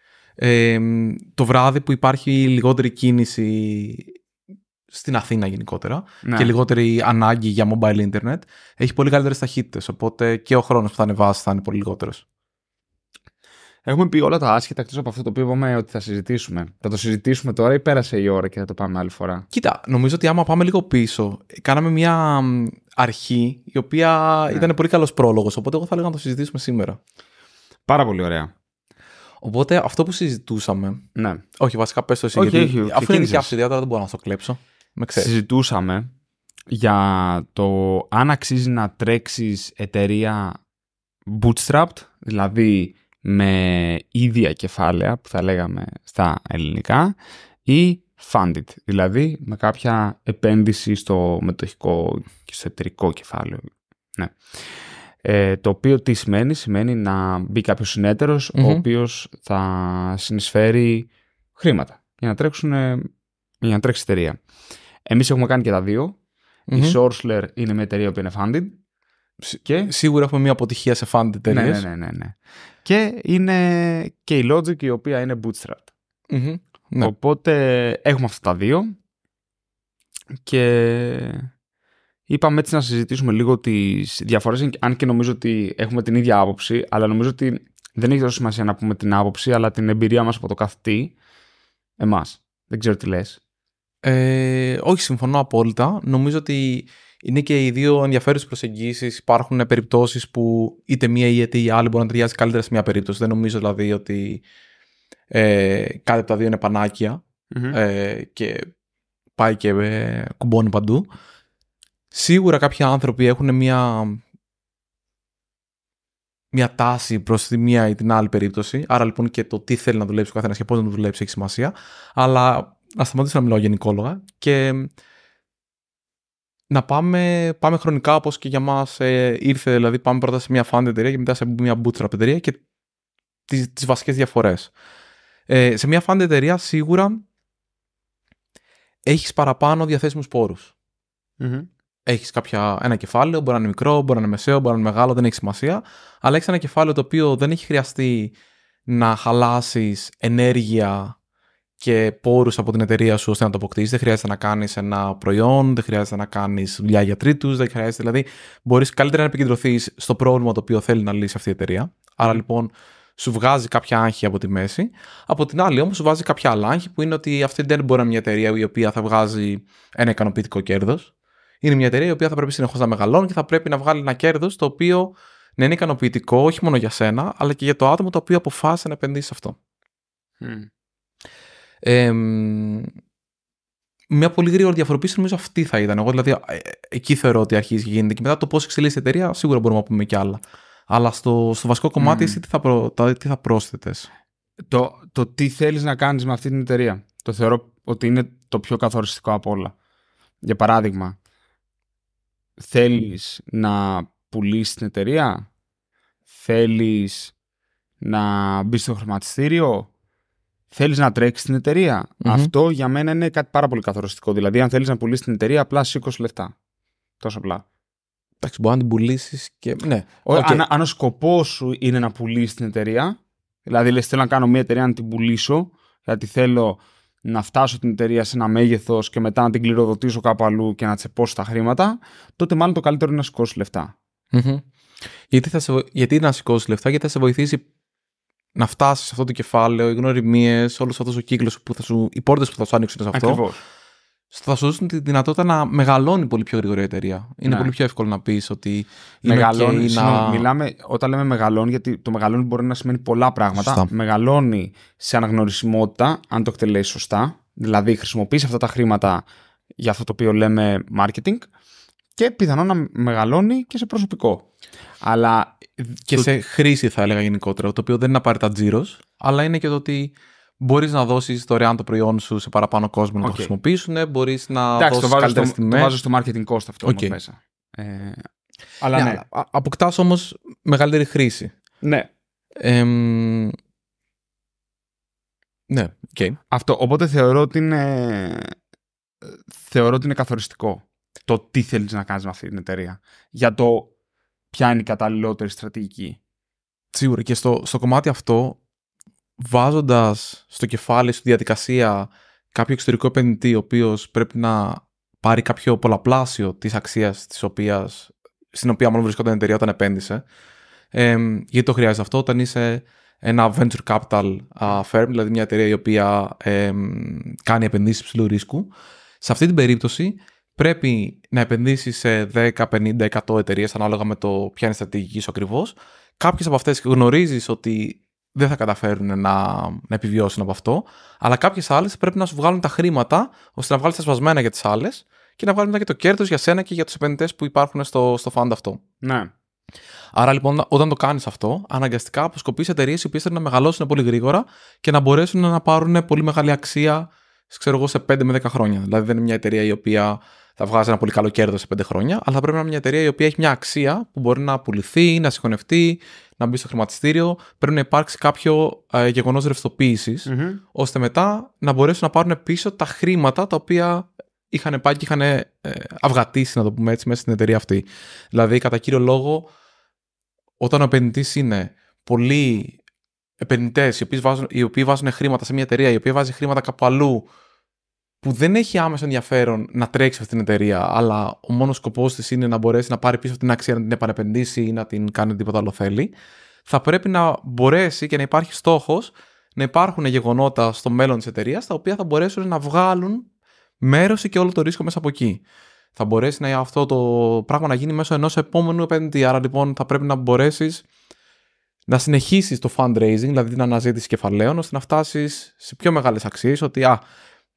Το βράδυ που υπάρχει λιγότερη κίνηση στην Αθήνα γενικότερα και λιγότερη ανάγκη για mobile internet, έχει πολύ καλύτερες ταχύτητες. Οπότε και ο χρόνος που θα ανεβάσει θα είναι πολύ λιγότερος. Έχουμε πει όλα τα άσχετα εκτός από αυτό το οποίο είπαμε ότι θα συζητήσουμε. Θα το συζητήσουμε τώρα ή πέρασε η ώρα και θα το πάμε άλλη φορά? Κοίτα, νομίζω ότι άμα πάμε λίγο πίσω, κάναμε μια αρχή η οποία ήταν πολύ καλός πρόλογος. Οπότε εγώ θα έλεγα να το συζητήσουμε σήμερα. Πάρα πολύ ωραία. Οπότε αυτό που συζητούσαμε. Ναι. Όχι, βασικά πες το εσύ. Όχι, αφού είναι και αυτή, τώρα δεν μπορώ να το κλέψω. Συζητούσαμε για το αν αξίζει να τρέξεις εταιρεία bootstrapped, δηλαδή με ίδια κεφάλαια που θα λέγαμε στα ελληνικά, ή funded, δηλαδή με κάποια επένδυση στο μετοχικό και στο εταιρικό κεφάλαιο. Ναι. Το οποίο τι σημαίνει? Σημαίνει να μπει κάποιος συνέτερος ο οποίος θα συνεισφέρει χρήματα για να τρέξει εταιρεία. Εμείς έχουμε κάνει και τα δύο. Η Sourceler είναι μια εταιρεία που είναι funded. Και σίγουρα έχουμε μια αποτυχία σε funded εταιρείες. Ναι. Και είναι και η Logic, η οποία είναι bootstrapped. Ναι. Οπότε έχουμε αυτά τα δύο. Και είπαμε έτσι να συζητήσουμε λίγο τις διαφορές, αν και νομίζω ότι έχουμε την ίδια άποψη, αλλά νομίζω ότι δεν έχει τόσο σημασία να πούμε την άποψη, αλλά την εμπειρία μας από το κάθε τι, εμάς. Δεν ξέρω τι λες. Όχι, συμφωνώ απόλυτα. Νομίζω ότι είναι και οι δύο ενδιαφέρουσες προσεγγίσεις. Υπάρχουν περιπτώσεις που είτε μία είτε η άλλη μπορεί να ταιριάζει καλύτερα σε μία περίπτωση. Δεν νομίζω δηλαδή ότι κάτι από τα δύο είναι πανάκια. Και πάει και κουμπώνει παντού. Σίγουρα κάποιοι άνθρωποι έχουν μια τάση προς τη μία ή την άλλη περίπτωση. Άρα λοιπόν και το τι θέλει να δουλέψει ο καθένας και πώς να δουλέψει έχει σημασία. Αλλά να σταματήσω να μιλάω γενικόλογα και να πάμε χρονικά όπως και για μας ήρθε. Δηλαδή πάμε πρώτα σε μια fund εταιρεία και μετά σε μια bootstrap εταιρεία και τις βασικές διαφορές. Σε μια fund εταιρεία σίγουρα έχεις παραπάνω διαθέσιμους πόρους. Mm-hmm. Έχεις ένα κεφάλαιο, μπορεί να είναι μικρό, μπορεί να είναι μεσαίο, μπορεί να είναι μεγάλο, δεν έχει σημασία. Αλλά έχεις ένα κεφάλαιο το οποίο δεν έχει χρειαστεί να χαλάσεις ενέργεια και πόρους από την εταιρεία σου ώστε να το αποκτήσεις. Δεν χρειάζεται να κάνεις ένα προϊόν, δεν χρειάζεται να κάνεις δουλειά για τρίτους, δεν χρειάζεται. Δηλαδή, μπορείς καλύτερα να επικεντρωθείς στο πρόβλημα το οποίο θέλει να λύσει αυτή η εταιρεία. Άρα λοιπόν, σου βγάζει κάποια άγχη από τη μέση. Από την άλλη, όμως, σου βάζει κάποια άλλα άγχη που είναι ότι αυτή δεν μπορεί να είναι μια εταιρεία η οποία θα βγάζει ένα ικανοποιητικό κέρδος. Είναι μια εταιρεία η οποία θα πρέπει συνεχώς να μεγαλώνει και θα πρέπει να βγάλει ένα κέρδος το οποίο να είναι ικανοποιητικό όχι μόνο για σένα, αλλά και για το άτομο το οποίο αποφάσισε να επενδύσει σε αυτό. Μια πολύ γρήγορη διαφοροποίηση νομίζω αυτή θα ήταν. Εγώ δηλαδή εκεί θεωρώ ότι αρχίζει και γίνεται. Και μετά το πώς εξελίσσεται η εταιρεία, σίγουρα μπορούμε να πούμε κι άλλα. Αλλά στο βασικό κομμάτι, εσύ τι θα πρόσθετες? Το τι θέλεις να κάνεις με αυτή την εταιρεία. Το θεωρώ ότι είναι το πιο καθοριστικό από όλα. Για παράδειγμα, θέλεις να πουλήσεις την εταιρεία, θέλεις να μπεις στο χρηματιστήριο, θέλεις να τρέξεις την εταιρεία. Αυτό για μένα είναι κάτι πάρα πολύ καθοριστικό. Δηλαδή, αν θέλεις να πουλήσεις την εταιρεία, απλά σήκωσε λεφτά. Τόσο απλά. Εντάξει, μπορεί να την πουλήσεις και. Ναι. Αν ο σκοπός σου είναι να πουλήσεις την εταιρεία, δηλαδή λες θέλω να κάνω μια εταιρεία να την πουλήσω, γιατί θέλω να φτάσω την εταιρεία σε ένα μέγεθος και μετά να την κληροδοτήσω κάπου αλλού και να τσεπώσω τα χρήματα, τότε μάλλον το καλύτερο είναι να σηκώσεις λεφτά. Γιατί να σηκώσεις λεφτά, γιατί θα σε βοηθήσει να φτάσεις σε αυτό το κεφάλαιο, οι γνωριμίες, όλος αυτός ο κύκλος οι πόρτες που θα σου ανοίξουν σε αυτό. Ακριβώς. Θα σου δώσουν τη δυνατότητα να μεγαλώνει πολύ πιο γρήγορα η εταιρεία. Είναι πολύ πιο εύκολο να πεις ότι. Μεγαλώνει. Όταν λέμε μεγαλώνει, γιατί το μεγαλώνει μπορεί να σημαίνει πολλά πράγματα. Σωστά. Μεγαλώνει σε αναγνωρισιμότητα, αν το εκτελέσει σωστά. Δηλαδή, χρησιμοποιείς αυτά τα χρήματα για αυτό το οποίο λέμε marketing. Και πιθανόν να μεγαλώνει και σε προσωπικό. Αλλά. Και σε χρήση, θα έλεγα γενικότερα. Το οποίο δεν είναι απαραίτητα τζίρος, αλλά είναι και το ότι. Μπορείς να δώσεις δωρεάν το προϊόν σου σε παραπάνω κόσμο να το χρησιμοποιήσουν, μπορείς να δώσεις καλύτερες τιμές. Το βάζω στο marketing cost αυτό όμως μέσα. Αλλά ναι. Αποκτάς όμως μεγαλύτερη χρήση. Ναι. Ναι, αυτό. Οπότε θεωρώ ότι είναι καθοριστικό το τι θέλεις να κάνεις με αυτή την εταιρεία. Για το ποια είναι η καταλληλότερη στρατηγική. Σίγουρα. Και στο κομμάτι αυτό, βάζοντας στο κεφάλι, στη διαδικασία κάποιο εξωτερικό επενδυτή, ο οποίος πρέπει να πάρει κάποιο πολλαπλάσιο της αξίας στην οποία μόνο βρισκόταν η εταιρεία όταν επένδυσε. Γιατί το χρειάζεται αυτό όταν είσαι ένα venture capital firm, δηλαδή μια εταιρεία η οποία κάνει επενδύσεις υψηλού ρίσκου. Σε αυτή την περίπτωση πρέπει να επενδύσεις σε 10, 50, 100 εταιρείες ανάλογα με το ποια είναι η στρατηγική σου ακριβώς. Κάποιες από αυτές γνωρίζεις ότι δεν θα καταφέρουν να επιβιώσουν από αυτό, αλλά κάποιες άλλες πρέπει να σου βγάλουν τα χρήματα ώστε να βγάλεις τα σπασμένα για τις άλλες και να βγάλεις μετά και το κέρδος για σένα και για τους επενδυτές που υπάρχουν στο fund αυτό. Ναι. Άρα λοιπόν, όταν το κάνεις αυτό, αναγκαστικά αποσκοπείς εταιρείες οι οποίες θέλουν να μεγαλώσουν πολύ γρήγορα και να μπορέσουν να πάρουν πολύ μεγάλη αξία, ξέρω εγώ, σε 5 με 10 χρόνια. Δηλαδή, δεν είναι μια εταιρεία η οποία θα βγάζει ένα πολύ καλό κέρδος σε 5 χρόνια, αλλά θα πρέπει να είναι μια εταιρεία η οποία έχει μια αξία που μπορεί να πουληθεί, να συγχωνευτεί, να μπει στο χρηματιστήριο. Πρέπει να υπάρξει κάποιο γεγονός ρευστοποίησης, ώστε μετά να μπορέσουν να πάρουν πίσω τα χρήματα τα οποία είχαν πάει και είχαν αυγατήσει, να το πούμε έτσι, μέσα στην εταιρεία αυτή. Δηλαδή, κατά κύριο λόγο, όταν ο επενδυτής είναι πολλοί επενδυτές οι οποίοι βάζουν χρήματα σε μια εταιρεία, η οποία βάζει χρήματα κάπου αλλού, που δεν έχει άμεσο ενδιαφέρον να τρέξει αυτή την εταιρεία, αλλά ο μόνος σκοπός της είναι να μπορέσει να πάρει πίσω αυτή την αξία, να την επανεπενδύσει ή να την κάνει τίποτα άλλο θέλει, θα πρέπει να μπορέσει και να υπάρχει στόχος να υπάρχουν γεγονότα στο μέλλον της εταιρείας τα οποία θα μπορέσουν να βγάλουν μέρος και όλο το ρίσκο μέσα από εκεί. Θα μπορέσει αυτό το πράγμα να γίνει μέσω ενός επόμενου επενδυτή. Άρα λοιπόν θα πρέπει να μπορέσεις να συνεχίσεις το fundraising, δηλαδή την αναζήτηση κεφαλαίων, ώστε να φτάσεις σε πιο μεγάλες αξίες, ότι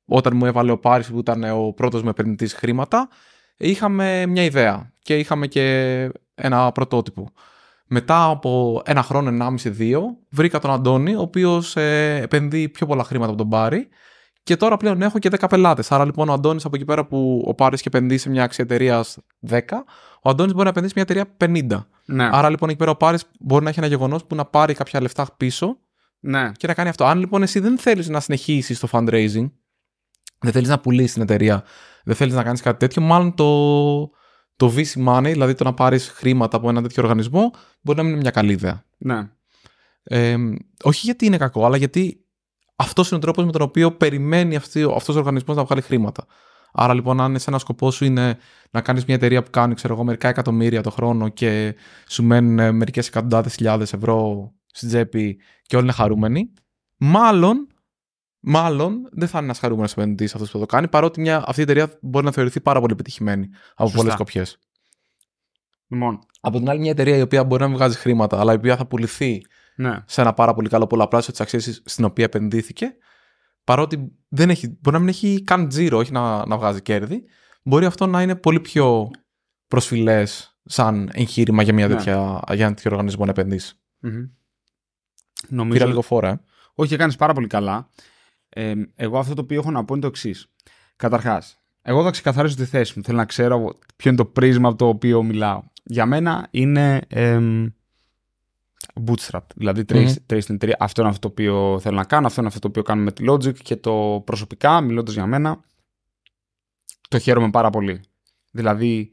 όταν μου έβαλε ο Πάρης που ήταν ο πρώτος μου επενδυτής χρήματα, είχαμε μια ιδέα και είχαμε και ένα πρωτότυπο. Μετά από 1 χρόνο, 1,5-2, βρήκα τον Αντώνη, ο οποίος επενδύει πιο πολλά χρήματα από τον Πάρη και τώρα πλέον έχω και 10 πελάτες. Άρα λοιπόν ο Αντώνης από εκεί πέρα που ο Πάρης και επενδύει σε μια αξία εταιρείας 10, ο Αντώνης μπορεί να επενδύσει σε μια εταιρεία 50. Ναι. Άρα λοιπόν εκεί πέρα ο Πάρης μπορεί να έχει ένα γεγονός που να πάρει κάποια λεφτά πίσω, ναι, και να κάνει αυτό. Αν λοιπόν εσύ δεν θέλεις να συνεχίσεις το fundraising, δεν θέλεις να πουλήσεις την εταιρεία, δεν θέλεις να κάνεις κάτι τέτοιο, μάλλον το VC money, δηλαδή το να πάρεις χρήματα από ένα τέτοιο οργανισμό, μπορεί να μην είναι μια καλή ιδέα. Ναι. Όχι γιατί είναι κακό, αλλά γιατί αυτός είναι ο τρόπος με τον οποίο περιμένει αυτός ο οργανισμός να βγάλει χρήματα. Άρα λοιπόν, αν ένα σκοπό σου είναι να κάνεις μια εταιρεία που κάνει, ξέρω εγώ, μερικά εκατομμύρια το χρόνο και σου μένουν μερικές εκατοντάδες χιλιάδες ευρώ στην τσέπη και όλοι είναι χαρούμενοι, μάλλον δεν θα είναι ένας χαρούμενος επενδυτής αυτός που το κάνει, παρότι αυτή η εταιρεία μπορεί να θεωρηθεί πάρα πολύ επιτυχημένη από πολλές σκοπιές. Λοιπόν. Από την άλλη, μια εταιρεία η οποία μπορεί να μην βγάζει χρήματα, αλλά η οποία θα πουληθεί, ναι, σε ένα πάρα πολύ καλό πολλαπλάσιο της αξίας στην οποία επενδύθηκε, παρότι μπορεί να μην έχει καν τζίρο, όχι να βγάζει κέρδη, μπορεί αυτό να είναι πολύ πιο προσφυλές σαν εγχείρημα για για ένα τέτοιο οργανισμό να επενδύσει. Νομίζω... Πήρα λίγο φόρα. Όχι, κάνεις πάρα πολύ καλά. Εγώ αυτό το οποίο έχω να πω είναι το εξής. Καταρχάς, εγώ θα ξεκαθαρίσω τη θέση μου. Θέλω να ξέρω ποιο είναι το πρίσμα από το οποίο μιλάω. Για μένα είναι bootstrap. Δηλαδή, τρεις την εταιρεία. Αυτό είναι αυτό το οποίο θέλω να κάνω. Αυτό είναι αυτό το οποίο κάνω με τη Logic. Και το προσωπικά, μιλώντας για μένα, το χαίρομαι πάρα πολύ. Δηλαδή,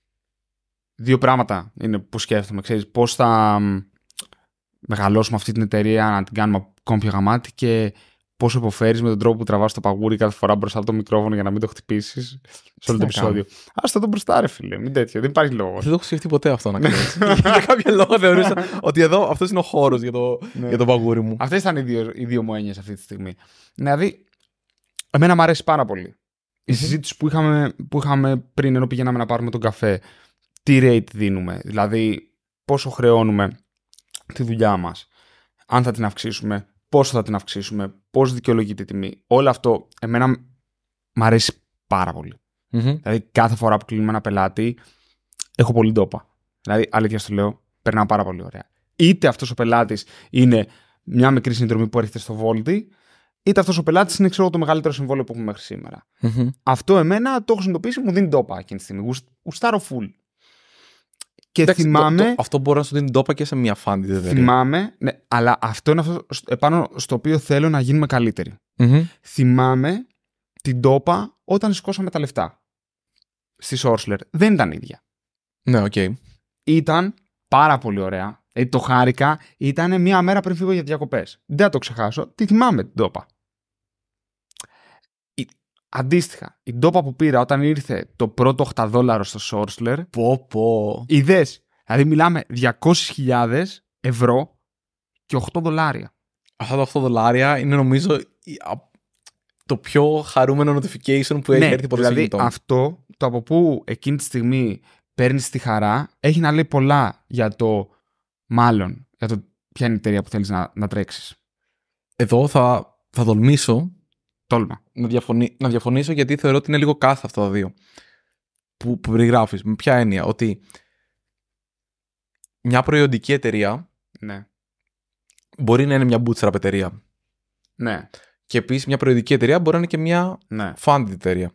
2 πράγματα είναι που σκέφτομαι. Ξέρεις, πώς θα μεγαλώσουμε αυτή την εταιρεία, να την κάνουμε ακόμη πιο γαμάτη και πόσο υποφέρεις με τον τρόπο που τραβάς το παγούρι κάθε φορά μπροστά από το μικρόφωνο για να μην το χτυπήσεις σε όλο το επεισόδιο. Ας το μπροστά, ρε φίλε. Μην τέτοιο. Δεν υπάρχει λόγο. Δεν το έχω σκεφτεί ποτέ αυτό να κάνεις. Για κάποιο λόγο θεωρούσα ότι εδώ αυτός είναι ο χώρος για το παγούρι μου. Αυτές ήταν οι δύο μου έννοιες αυτή τη στιγμή. Δηλαδή, εμένα μου αρέσει πάρα πολύ. Η συζήτηση που είχαμε πριν, ενώ πηγαίναμε να πάρουμε τον καφέ, τι rate δίνουμε, δηλαδή πόσο χρεώνουμε τη δουλειά μας, αν θα την αυξήσουμε, πόσο θα την αυξήσουμε, πώς δικαιολογείται η τιμή. Όλο αυτό εμένα μου αρέσει πάρα πολύ. Δηλαδή, κάθε φορά που κλείνουμε ένα πελάτη, έχω πολύ ντόπα. Δηλαδή, αλήθεια στο λέω, περνάω πάρα πολύ ωραία. Είτε αυτός ο πελάτης είναι μια μικρή συνδρομή που έρχεται στο Volti, είτε αυτός ο πελάτης είναι, ξέρω, το μεγαλύτερο συμβόλαιο που έχουμε μέχρι σήμερα. Αυτό εμένα το έχω συνειδητοποιήσει, μου δίνει ντόπα εκείνη τη στιγμή. Γουστάρω full. Και εντάξει, θυμάμαι. Αυτό μπορεί να σου δίνει ντόπα και σε μια φάντη, δεν θυμάμαι, ναι, αλλά αυτό είναι αυτό επάνω στο οποίο θέλω να γίνουμε καλύτεροι. Θυμάμαι την ντόπα όταν σηκώσαμε τα λεφτά στη Sourceler. Δεν ήταν ίδια. Ναι, οκ. Ήταν πάρα πολύ ωραία. Το χάρηκα. Ήταν μία μέρα πριν φύγω για διακοπές. Δεν θα το ξεχάσω. Τη θυμάμαι την ντόπα. Αντίστοιχα, η ντόπα που πήρα όταν ήρθε το πρώτο $8 στο Sourceler. Είδες. Δηλαδή μιλάμε 200.000 ευρώ και $8. Αυτά τα $8 είναι νομίζω το πιο χαρούμενο notification που έχει έρθει ποτέ. Δηλαδή αυτό το από που εκείνη τη στιγμή παίρνεις τη χαρά έχει να λέει πολλά για το μάλλον, για το ποια είναι η εταιρεία που θέλεις να τρέξεις. Εδώ θα δολμήσω. Τόλμα. Να διαφωνήσω γιατί θεωρώ ότι είναι λίγο κάθε αυτά τα δύο που περιγράφεις. Με ποια έννοια? Ότι μια προϊόντικη εταιρεία, ναι, μπορεί να είναι μια bootstrap εταιρεία. Ναι. Και επίσης μια προϊόντικη εταιρεία μπορεί να είναι και μια funded εταιρεία.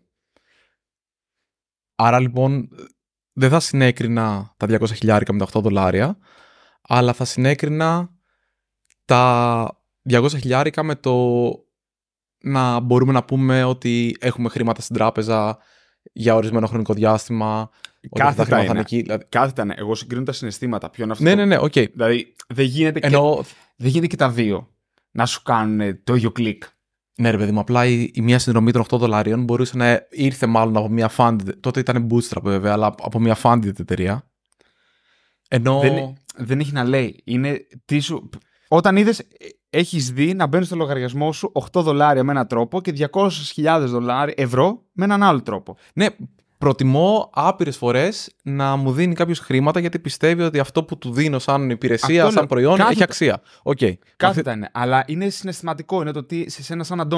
Άρα λοιπόν δεν θα συνέκρινα τα 200.000 με τα $8, αλλά θα συνέκρινα τα 200.000 με το να μπορούμε να πούμε ότι έχουμε χρήματα στην τράπεζα για ορισμένο χρονικό διάστημα. Κάθετα είναι. Κάθετα είναι. Εγώ συγκρίνω τα συναισθήματα. Ποιο είναι αυτό? Ναι, οκ. Δηλαδή δεν γίνεται και τα δύο να σου κάνουν το ίδιο κλικ. Ναι, ρε παιδί μου, απλά η μία συνδρομή των $8 μπορούσε να ήρθε μάλλον από μια funded. Τότε ήταν bootstrap βέβαια, αλλά από μια funded εταιρεία. Ενώ. Δεν έχει να λέει. Είναι τι σου. Όταν είδες, έχεις δει να μπαίνουν στο λογαριασμό σου $8 με έναν τρόπο και 200.000 ευρώ με έναν άλλο τρόπο. Ναι, προτιμώ άπειρες φορές να μου δίνει κάποιος χρήματα γιατί πιστεύει ότι αυτό που του δίνω σαν υπηρεσία, σαν προϊόν, έχει αξία. Okay. Κάθετα είναι. Αλλά είναι συναισθηματικό. Είναι το τι σε σένα σαν Αντώνη.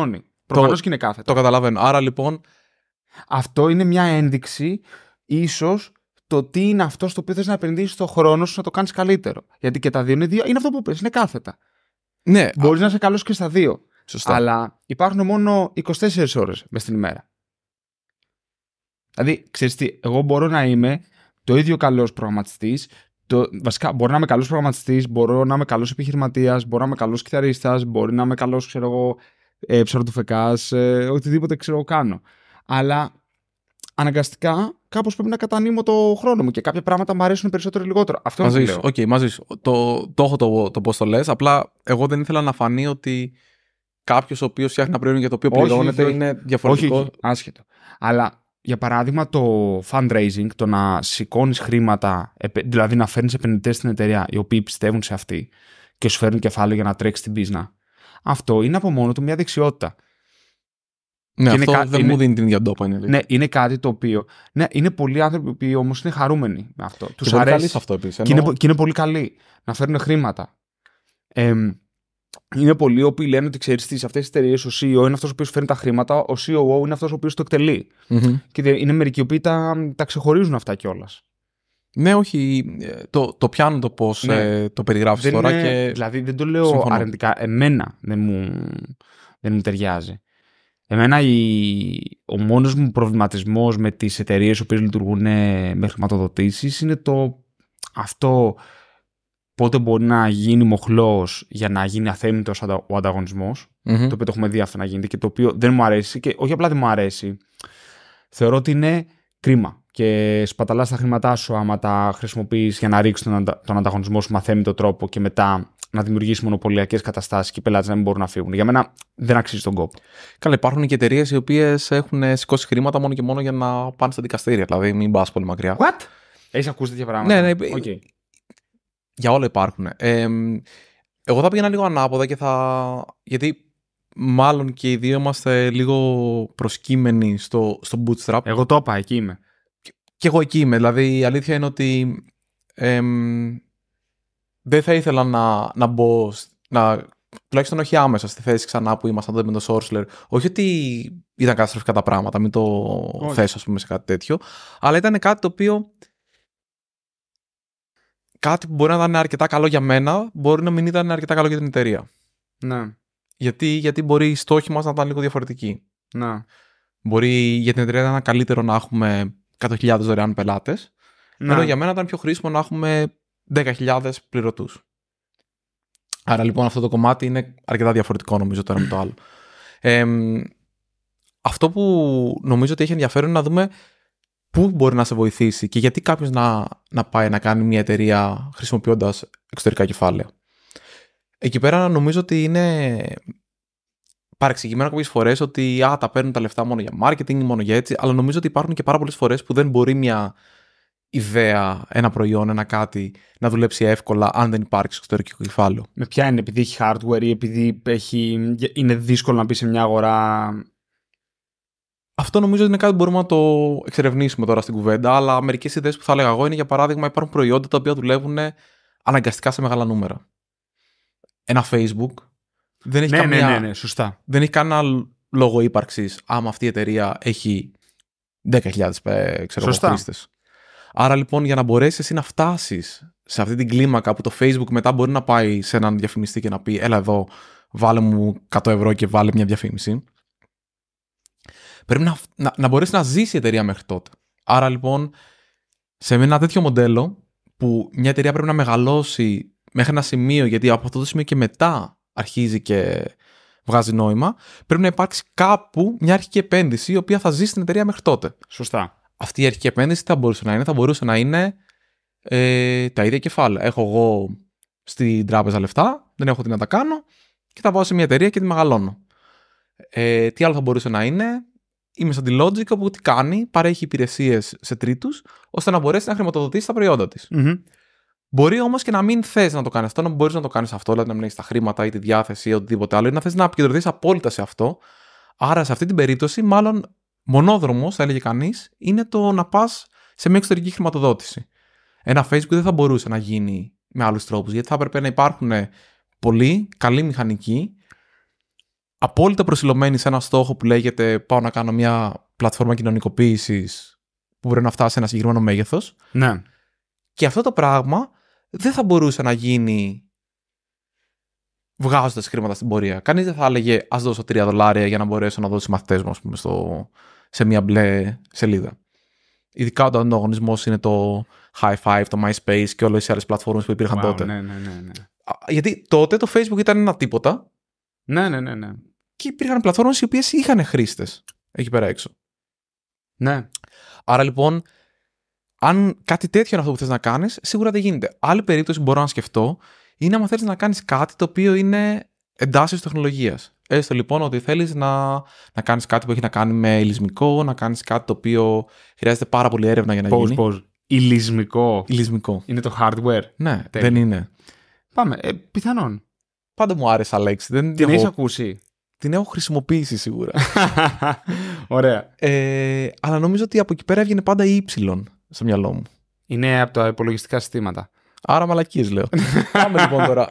Προφανώς και είναι κάθετα. Το καταλαβαίνω. Άρα λοιπόν. Αυτό είναι μια ένδειξη, ίσως, το τι είναι αυτό στο οποίο θες να επενδύσεις τον χρόνο σου να το κάνεις καλύτερο. Γιατί και τα δύο είναι αυτό που πες, είναι κάθετα. Ναι. Μπορείς να είσαι καλός και στα δύο. Σωστά. Αλλά υπάρχουν μόνο 24 ώρες μες στην ημέρα. Δηλαδή, ξέρεις τι, εγώ μπορώ να είμαι το ίδιο καλός προγραμματιστής. Βασικά, μπορώ να είμαι καλός προγραμματιστής, μπορώ να είμαι καλός επιχειρηματίας, μπορώ να είμαι καλός κιθαρίστας, μπορεί να είμαι καλός, ξέρω εγώ, ψαροτουφεκάς, οτιδήποτε ξέρω εγώ κάνω. Αλλά αναγκαστικά κάπως πρέπει να κατανείμω το χρόνο μου και κάποια πράγματα μου αρέσουν περισσότερο ή λιγότερο. Αυτό μαζί είναι σου. Okay, μαζί σου. Το έχω το πώς το λες. Απλά εγώ δεν ήθελα να φανεί ότι κάποιος ο οποίος φτιάχνει ένα προϊόν για το οποίο πληρώνεται είναι διαφορετικό. Όχι, άσχετο. Αλλά για παράδειγμα, το fundraising, το να σηκώνεις χρήματα, δηλαδή να φέρνεις επενδυτές στην εταιρεία οι οποίοι πιστεύουν σε αυτή και σου φέρνουν κεφάλαιο για να τρέξει την business, αυτό είναι από μόνο του μια δεξιότητα. Ναι, και αυτό δεν μου δίνει την ίδια ντόπα. Ναι, είναι κάτι το οποίο. Ναι, είναι πολλοί άνθρωποι που όμως είναι χαρούμενοι με αυτό. Τους αρέσει σε αυτό επίσης. Και είναι πολύ καλοί να φέρνουν χρήματα. Είναι πολλοί οποίοι λένε ότι ξέρεις τι, σε αυτές τις εταιρείες ο CEO είναι αυτός ο οποίος φέρνει τα χρήματα, ο COO είναι αυτός ο οποίος το εκτελεί. Mm-hmm. Και είναι μερικοί οποίοι τα ξεχωρίζουν αυτά κιόλας. Ναι, όχι. Το πιάνω το πώς το περιγράφεις τώρα. Δηλαδή δεν το λέω συμφωνώ. Αρνητικά. Εμένα δεν μου ταιριάζει. Εμένα ο μόνος μου προβληματισμός με τις εταιρείες που λειτουργούν με χρηματοδοτήσεις είναι αυτό πότε μπορεί να γίνει μοχλός για να γίνει αθέμητος ο ανταγωνισμός, το οποίο το έχουμε δει αυτό να γίνεται και το οποίο δεν μου αρέσει και όχι απλά δεν μου αρέσει, θεωρώ ότι είναι κρίμα και σπαταλάς τα χρήματά σου άμα τα χρησιμοποιείς για να ρίξεις τον ανταγωνισμό σου με αθέμητο τρόπο και μετά να δημιουργήσει μονοπωλιακές καταστάσεις και οι πελάτες να μην μπορούν να φύγουν. Για μένα δεν αξίζει τον κόπο. Καλά, υπάρχουν και εταιρείες οι οποίες έχουν σηκώσει χρήματα μόνο και μόνο για να πάνε στα δικαστήρια. Δηλαδή, μην πας πολύ μακριά. What? Έχεις ακούσει τέτοια πράγματα? Ναι. Okay. Για όλα υπάρχουν. Εγώ θα πήγαινα λίγο ανάποδα και γιατί μάλλον και οι δύο είμαστε λίγο προσκύμενοι στο bootstrap. Εγώ το είπα, εκεί είμαι. Και εγώ εκεί είμαι. Δηλαδή, η αλήθεια είναι ότι δεν θα ήθελα να μπω, τουλάχιστον όχι άμεσα στη θέση ξανά που ήμασταν τότε με το Sourceler. Όχι ότι ήταν καταστροφικά τα πράγματα, μην το θέσω ας πούμε σε κάτι τέτοιο, αλλά ήταν κάτι το οποίο κάτι που μπορεί να ήταν αρκετά καλό για μένα, μπορεί να μην ήταν αρκετά καλό για την εταιρεία. Ναι. Γιατί μπορεί οι στόχοι μας να ήταν λίγο διαφορετικοί. Ναι. Μπορεί για την εταιρεία να ήταν καλύτερο να έχουμε 100.000 δωρεάν πελάτες, ενώ για μένα ήταν πιο χρήσιμο να έχουμε 10.000 πληρωτούς. Άρα λοιπόν αυτό το κομμάτι είναι αρκετά διαφορετικό νομίζω τώρα με το άλλο. Αυτό που νομίζω ότι έχει ενδιαφέρον είναι να δούμε πού μπορεί να σε βοηθήσει και γιατί κάποιος να πάει να κάνει μια εταιρεία χρησιμοποιώντας εξωτερικά κεφάλαια. Εκεί πέρα νομίζω ότι είναι παρεξηγημένο κάποιες φορές ότι τα παίρνουν τα λεφτά μόνο για marketing ή μόνο για έτσι, αλλά νομίζω ότι υπάρχουν και πάρα πολλές φορές που δεν μπορεί μια ιδέα, ένα προϊόν, ένα κάτι να δουλέψει εύκολα αν δεν υπάρξει εξωτερικό κεφάλαιο. Με ποια είναι, επειδή έχει hardware ή επειδή είναι δύσκολο να μπει σε μια αγορά? Αυτό νομίζω ότι είναι κάτι που μπορούμε να το εξερευνήσουμε τώρα στην κουβέντα, αλλά μερικές ιδέες που θα έλεγα εγώ είναι, για παράδειγμα, υπάρχουν προϊόντα τα οποία δουλεύουν αναγκαστικά σε μεγάλα νούμερα. Ένα Facebook δεν έχει Ναι, σωστά. Δεν έχει κανένα λόγο ύπαρξης άμα αυτή η εταιρεία έχει 10.000 χρήστες. Άρα λοιπόν για να μπορέσεις εσύ να φτάσεις σε αυτή την κλίμακα που το Facebook μετά μπορεί να πάει σε έναν διαφημιστή και να πει έλα εδώ βάλε μου 100 ευρώ και βάλε μια διαφήμιση, πρέπει να μπορέσει να ζήσει η εταιρεία μέχρι τότε. Άρα λοιπόν σε ένα τέτοιο μοντέλο που μια εταιρεία πρέπει να μεγαλώσει μέχρι ένα σημείο, γιατί από αυτό το σημείο και μετά αρχίζει και βγάζει νόημα, πρέπει να υπάρξει κάπου μια αρχική επένδυση η οποία θα ζήσει την εταιρεία μέχρι τότε. Σωστά. Αυτή η αρχική επένδυση θα μπορούσε να είναι τα ίδια κεφάλαια. Έχω εγώ στην τράπεζα λεφτά, δεν έχω τι να τα κάνω και τα βάζω σε μια εταιρεία και τη μεγαλώνω. Τι άλλο θα μπορούσε να είναι? Είμαι σαν τη Logic που τι κάνει? Παρέχει υπηρεσίες σε τρίτους ώστε να μπορέσει να χρηματοδοτήσει τα προϊόντα της. Mm-hmm. Μπορεί όμως και να μην θες να το κάνεις αυτό, να μπορείς να το κάνεις αυτό, δηλαδή να μην έχεις τα χρήματα ή τη διάθεση ή οτιδήποτε άλλο, ή να θες να επικεντρωθείς απόλυτα σε αυτό. Άρα σε αυτή την περίπτωση, μάλλον μονόδρομος, θα έλεγε κανείς, είναι το να πας σε μια εξωτερική χρηματοδότηση. Ένα Facebook δεν θα μπορούσε να γίνει με άλλους τρόπους, γιατί θα έπρεπε να υπάρχουν πολλοί καλοί μηχανικοί, απόλυτα προσιλωμένοι σε ένα στόχο που λέγεται πάω να κάνω μια πλατφόρμα κοινωνικοποίησης που μπορεί να φτάσει σε ένα συγκεκριμένο μέγεθος. Ναι. Και αυτό το πράγμα δεν θα μπορούσε να γίνει βγάζοντας χρήματα στην πορεία. Κανείς δεν θα έλεγε ας δώσω $3 για να μπορέσω να δώσω στους μαθητές μου, ας πούμε, σε μια μπλε σελίδα. Ειδικά όταν ο αγωνισμός είναι το High Five, το MySpace και όλες οι άλλες πλατφόρμες που υπήρχαν τότε. Ναι. Γιατί τότε το Facebook ήταν ένα τίποτα. Ναι. Και υπήρχαν πλατφόρμες οι οποίες είχαν χρήστες εκεί πέρα έξω. Ναι. Άρα λοιπόν, αν κάτι τέτοιο είναι αυτό που θες να κάνεις, σίγουρα δεν γίνεται. Άλλη περίπτωση που μπορώ να σκεφτώ είναι άμα θέλεις να κάνεις κάτι το οποίο είναι εντάσεις τεχνολογίας. Έστω λοιπόν ότι θέλεις να κάνεις κάτι που έχει να κάνει με υλισμικό, να κάνεις κάτι το οποίο χρειάζεται πάρα πολύ έρευνα για να γίνει. Πώς. Υλισμικό. Είναι το hardware. Ναι, δεν είναι. Πάμε. Πιθανόν. Πάντα μου άρεσε, Αλέξη. Την έχεις ακούσει? Την έχω χρησιμοποιήσει σίγουρα. Ωραία. Αλλά νομίζω ότι από εκεί πέρα έβγαινε πάντα η Y στο μυαλό μου. Είναι από τα υπολογιστικά συστήματα. Άρα μαλακίες λέω. Πάμε λοιπόν τώρα.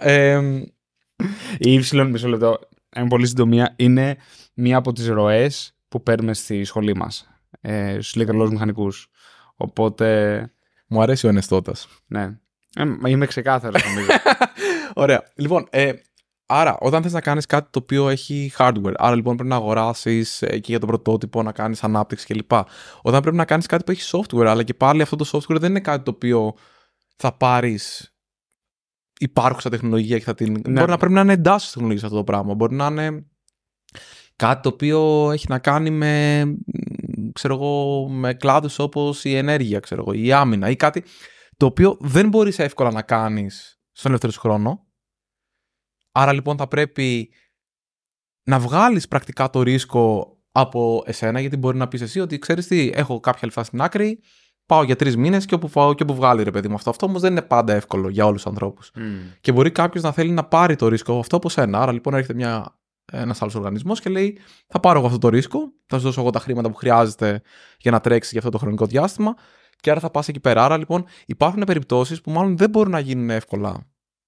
Η Y, μισό λεπτό, πολύ συντομία, είναι μία από τις ροές που παίρνουμε στη σχολή μας. Στους ηλεκτρολόγους μηχανικούς. Οπότε... Μου αρέσει ο ενεστώτας. Ναι. Είμαι ξεκάθαρος νομίζω. Ωραία. Λοιπόν, άρα όταν θες να κάνεις κάτι το οποίο έχει hardware, άρα λοιπόν πρέπει να αγοράσεις και για το πρωτότυπο να κάνεις ανάπτυξη κλπ. Όταν πρέπει να κάνεις κάτι που έχει software, αλλά και πάλι αυτό το software δεν είναι κάτι το οποίο θα πάρεις υπάρχουσα τεχνολογία και θα την... Ναι. Μπορεί να πρέπει να είναι εντάσεις τεχνολογίας αυτό το πράγμα. Μπορεί να είναι κάτι το οποίο έχει να κάνει με, ξέρω εγώ, με κλάδους όπως η ενέργεια, ξέρω εγώ, η άμυνα ή κάτι το οποίο δεν μπορείς εύκολα να κάνεις στον ελεύθερο χρόνο. Άρα λοιπόν θα πρέπει να βγάλεις πρακτικά το ρίσκο από εσένα, γιατί μπορεί να πεις εσύ ότι ξέρεις τι, έχω κάποια λεφτά στην άκρη, πάω για 3 μήνες και όπου βγάλει ρε παιδί μου αυτό. Αυτό όμως δεν είναι πάντα εύκολο για όλους τους ανθρώπους. Και μπορεί κάποιος να θέλει να πάρει το ρίσκο αυτό από σένα. Άρα λοιπόν έρχεται ένας άλλος οργανισμός και λέει θα πάρω εγώ αυτό το ρίσκο, θα σου δώσω εγώ τα χρήματα που χρειάζεται για να τρέξεις για αυτό το χρονικό διάστημα και άρα θα πας εκεί πέρα. Άρα λοιπόν υπάρχουν περιπτώσεις που μάλλον δεν μπορούν να γίνουν εύκολα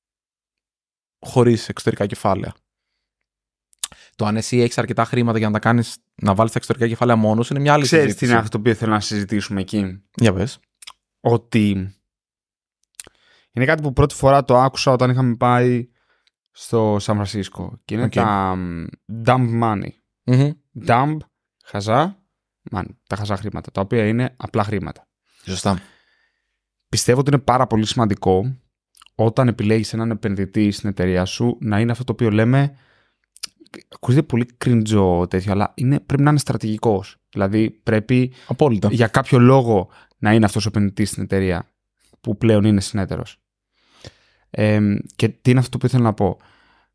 χωρίς εξωτερικά κεφάλαια. Το αν εσύ έχεις αρκετά χρήματα για να τα κάνεις, να βάλεις τα εξωτερικά κεφάλαια μόνος, είναι μια άλλη συζήτηση. Ξέρεις τι είναι αυτό το οποίο θέλω να συζητήσουμε εκεί? Για πες. Ότι είναι κάτι που πρώτη φορά το άκουσα όταν είχαμε πάει στο Σαν Φρανσίσκο. Και είναι τα dump money. Dump, χαζά, money, τα χαζά χρήματα, τα οποία είναι απλά χρήματα. Σωστά. Πιστεύω ότι είναι πάρα πολύ σημαντικό όταν επιλέγεις έναν επενδυτή στην εταιρεία σου να είναι αυτό το οποίο λέμε, ακούγεται πολύ κριντζό τέτοιο, αλλά πρέπει να είναι στρατηγικός. Δηλαδή πρέπει απόλυτα για κάποιο λόγο να είναι αυτός ο επενδυτής στην εταιρεία που πλέον είναι συνέτερος. Και τι είναι αυτό το οποίο θέλω να πω?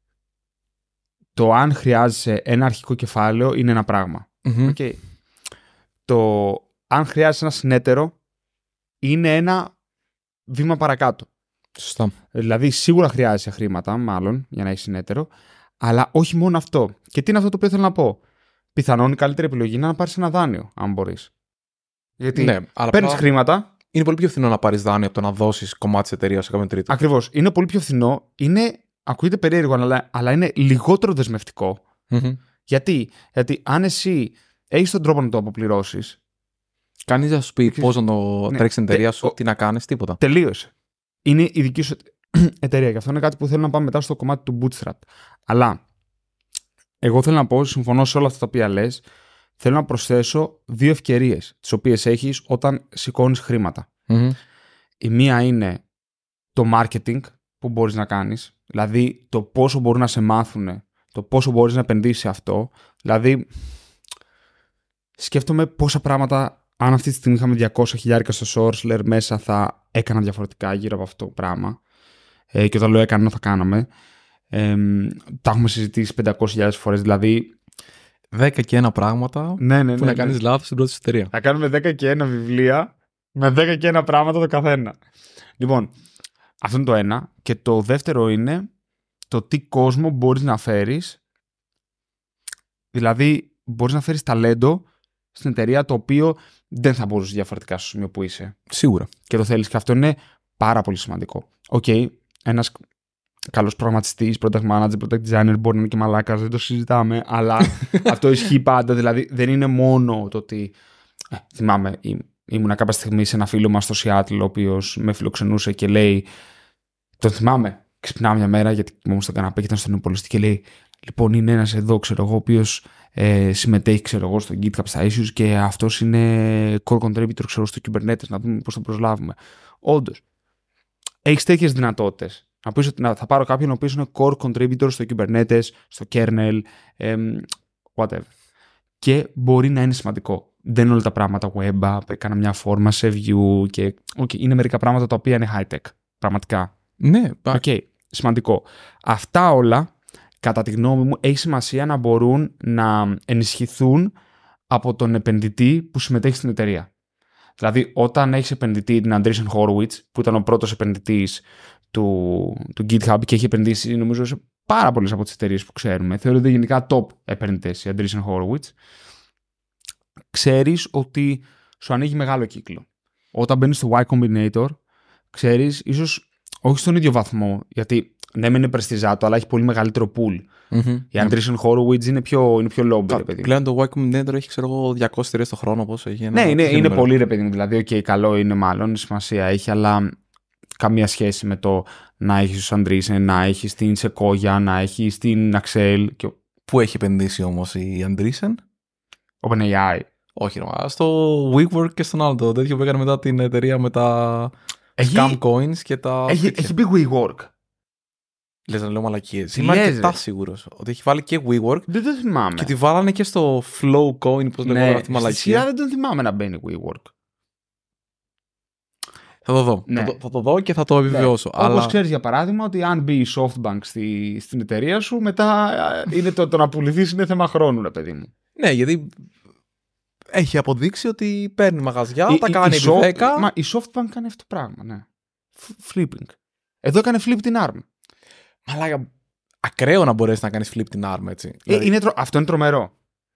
Το αν χρειάζεσαι ένα αρχικό κεφάλαιο είναι ένα πράγμα. Okay. Το αν χρειάζεσαι ένα συνέτερο είναι ένα βήμα παρακάτω. Σωστά. Δηλαδή σίγουρα χρειάζεσαι χρήματα, μάλλον, για να έχεις συνέτερο, αλλά όχι μόνο αυτό. Και τι είναι αυτό το οποίο θέλω να πω? Πιθανόν η καλύτερη επιλογή είναι να πάρεις ένα δάνειο, αν μπορείς. Γιατί ναι, παίρνεις χρήματα. Είναι πολύ πιο φθηνό να πάρεις δάνειο από το να δώσεις κομμάτι της εταιρείας σε κάποιον τρίτο. Ακριβώς. Είναι πολύ πιο φθηνό. Ακούγεται περίεργο, αλλά είναι λιγότερο δεσμευτικό. Γιατί αν εσύ έχεις τον τρόπο να το αποπληρώσεις. Κανείς δεν θα σου πει πώς να το τρέξει την εταιρεία σου, τι να κάνεις, τίποτα. Τελείωσε. Είναι η δική σου εταιρεία. Και αυτό είναι κάτι που θέλω να πάμε μετά στο κομμάτι του bootstrap. Αλλά εγώ θέλω να πω, συμφωνώ σε όλα αυτά τα οποία λες, θέλω να προσθέσω 2 ευκαιρίες τις οποίες έχεις όταν σηκώνεις χρήματα. Η μία είναι το marketing που μπορείς να κάνεις, δηλαδή το πόσο μπορούν να σε μάθουν, το πόσο μπορείς να επενδύσεις σε αυτό. Δηλαδή, σκέφτομαι πόσα πράγματα, αν αυτή τη στιγμή είχαμε 200.000 στο Sourceler μέσα, θα έκανα διαφορετικά γύρω από αυτό το πράγμα. Και όταν λέω έκανα, θα κάναμε. Τα έχουμε συζητήσει 500.000 φορές, δηλαδή 10 και 1 πράγματα που να κάνεις λάθος στην πρώτη εταιρεία. Θα κάνουμε 10 και 1 βιβλία με 10 και 1 πράγματα το καθένα. Λοιπόν, αυτό είναι το ένα. Και το δεύτερο είναι το τι κόσμο μπορείς να φέρεις. Δηλαδή, μπορείς να φέρεις ταλέντο στην εταιρεία το οποίο δεν θα μπορούσε διαφορετικά στο σημείο που είσαι. Σίγουρα. Και το θέλεις. Και αυτό είναι πάρα πολύ σημαντικό. Ένας καλός προγραμματιστής, product manager, product designer, μπορεί να είναι και μαλάκας, δεν το συζητάμε, αλλά αυτό ισχύει πάντα. Δηλαδή δεν είναι μόνο το ότι. Θυμάμαι, ήμουνα κάποια στιγμή σε ένα φίλο μας στο Seattle, ο οποίος με φιλοξενούσε και λέει. Τον θυμάμαι. Ξυπνάω μια μέρα γιατί ήμουν στον καναπέ και ήταν στον υπολογιστή και λέει: Λοιπόν, είναι ένας εδώ, ξέρω εγώ, ο οποίος συμμετέχει, ξέρω εγώ, στο GitHub στα issues και αυτός είναι core contributor, ξέρω, στο Kubernetes, να δούμε πώς θα προσλάβουμε. Όντως, έχεις τέτοιες δυνατότητες. Να πεις ότι θα πάρω κάποιον ο οποίος είναι core contributor στο Kubernetes, στο kernel, whatever. Και μπορεί να είναι σημαντικό. Δεν είναι όλα τα πράγματα web app, έκανα μια φόρμα σε view και είναι μερικά πράγματα τα οποία είναι high tech. Πραγματικά. Ναι, σημαντικό. Αυτά όλα, κατά τη γνώμη μου, έχει σημασία να μπορούν να ενισχυθούν από τον επενδυτή που συμμετέχει στην εταιρεία. Δηλαδή, όταν έχεις επενδυτή την Andreessen Horowitz, που ήταν ο πρώτος επενδυτής του GitHub και έχει επενδύσει, νομίζω, σε πάρα πολλές από τις εταιρείες που ξέρουμε, θεωρείται γενικά top επενδυτές η Andreessen Horowitz, ξέρεις ότι σου ανοίγει μεγάλο κύκλο. Όταν μπαίνεις στο Y Combinator, ξέρεις, ίσως όχι στον ίδιο βαθμό, γιατί ναι, είναι πρεστιζάτο, αλλά έχει πολύ μεγαλύτερο pool. Η Andreessen Horowitz είναι πιο low. Πλέον το Y Combinator έχει, ξέρω εγώ, 200 εταιρείες το χρόνο. Πόσο έχει, ναι, είναι πολύ ρε παιδί μου. Δηλαδή, καλό είναι μάλλον, σημασία έχει, αλλά καμία σχέση με το να έχεις τους Andreessen, να έχεις την Sequoia, να έχεις την Accel. Πού έχει επενδύσει όμως η Andreessen? OpenAI. Όχι, στο WeWork και στον άλλο το τέτοιο που έκανε μετά την εταιρεία με τα scam coins και τα. Έχει πει WeWork. Λες να λέω μαλακίες. Είμαι αρκετά σίγουρος ότι έχει βάλει και WeWork. Δεν το θυμάμαι. Και τη βάλανε και στο Flow Coin, πώς λέγεται αυτή η μαλακία. Στη σειρά δεν τον θυμάμαι να μπαίνει WeWork. Θα το δω. Ναι. Θα το δω και θα το επιβεβαιώσω. Ναι. Όπως ξέρεις, για παράδειγμα, ότι αν μπει η SoftBank στην εταιρεία σου, μετά είναι το να πουληθείς είναι θέμα χρόνου, ρε παιδί μου. Ναι, γιατί έχει αποδείξει ότι παίρνει μαγαζιά, τα κάνει επί 10. Μα η SoftBank κάνει αυτό το πράγμα, ναι. Flipping. Εδώ έκανε flip την ARM. Μαλάκα, ακραίο να μπορέσει να κάνεις flip την ARM, έτσι. Αυτό είναι τρομερό.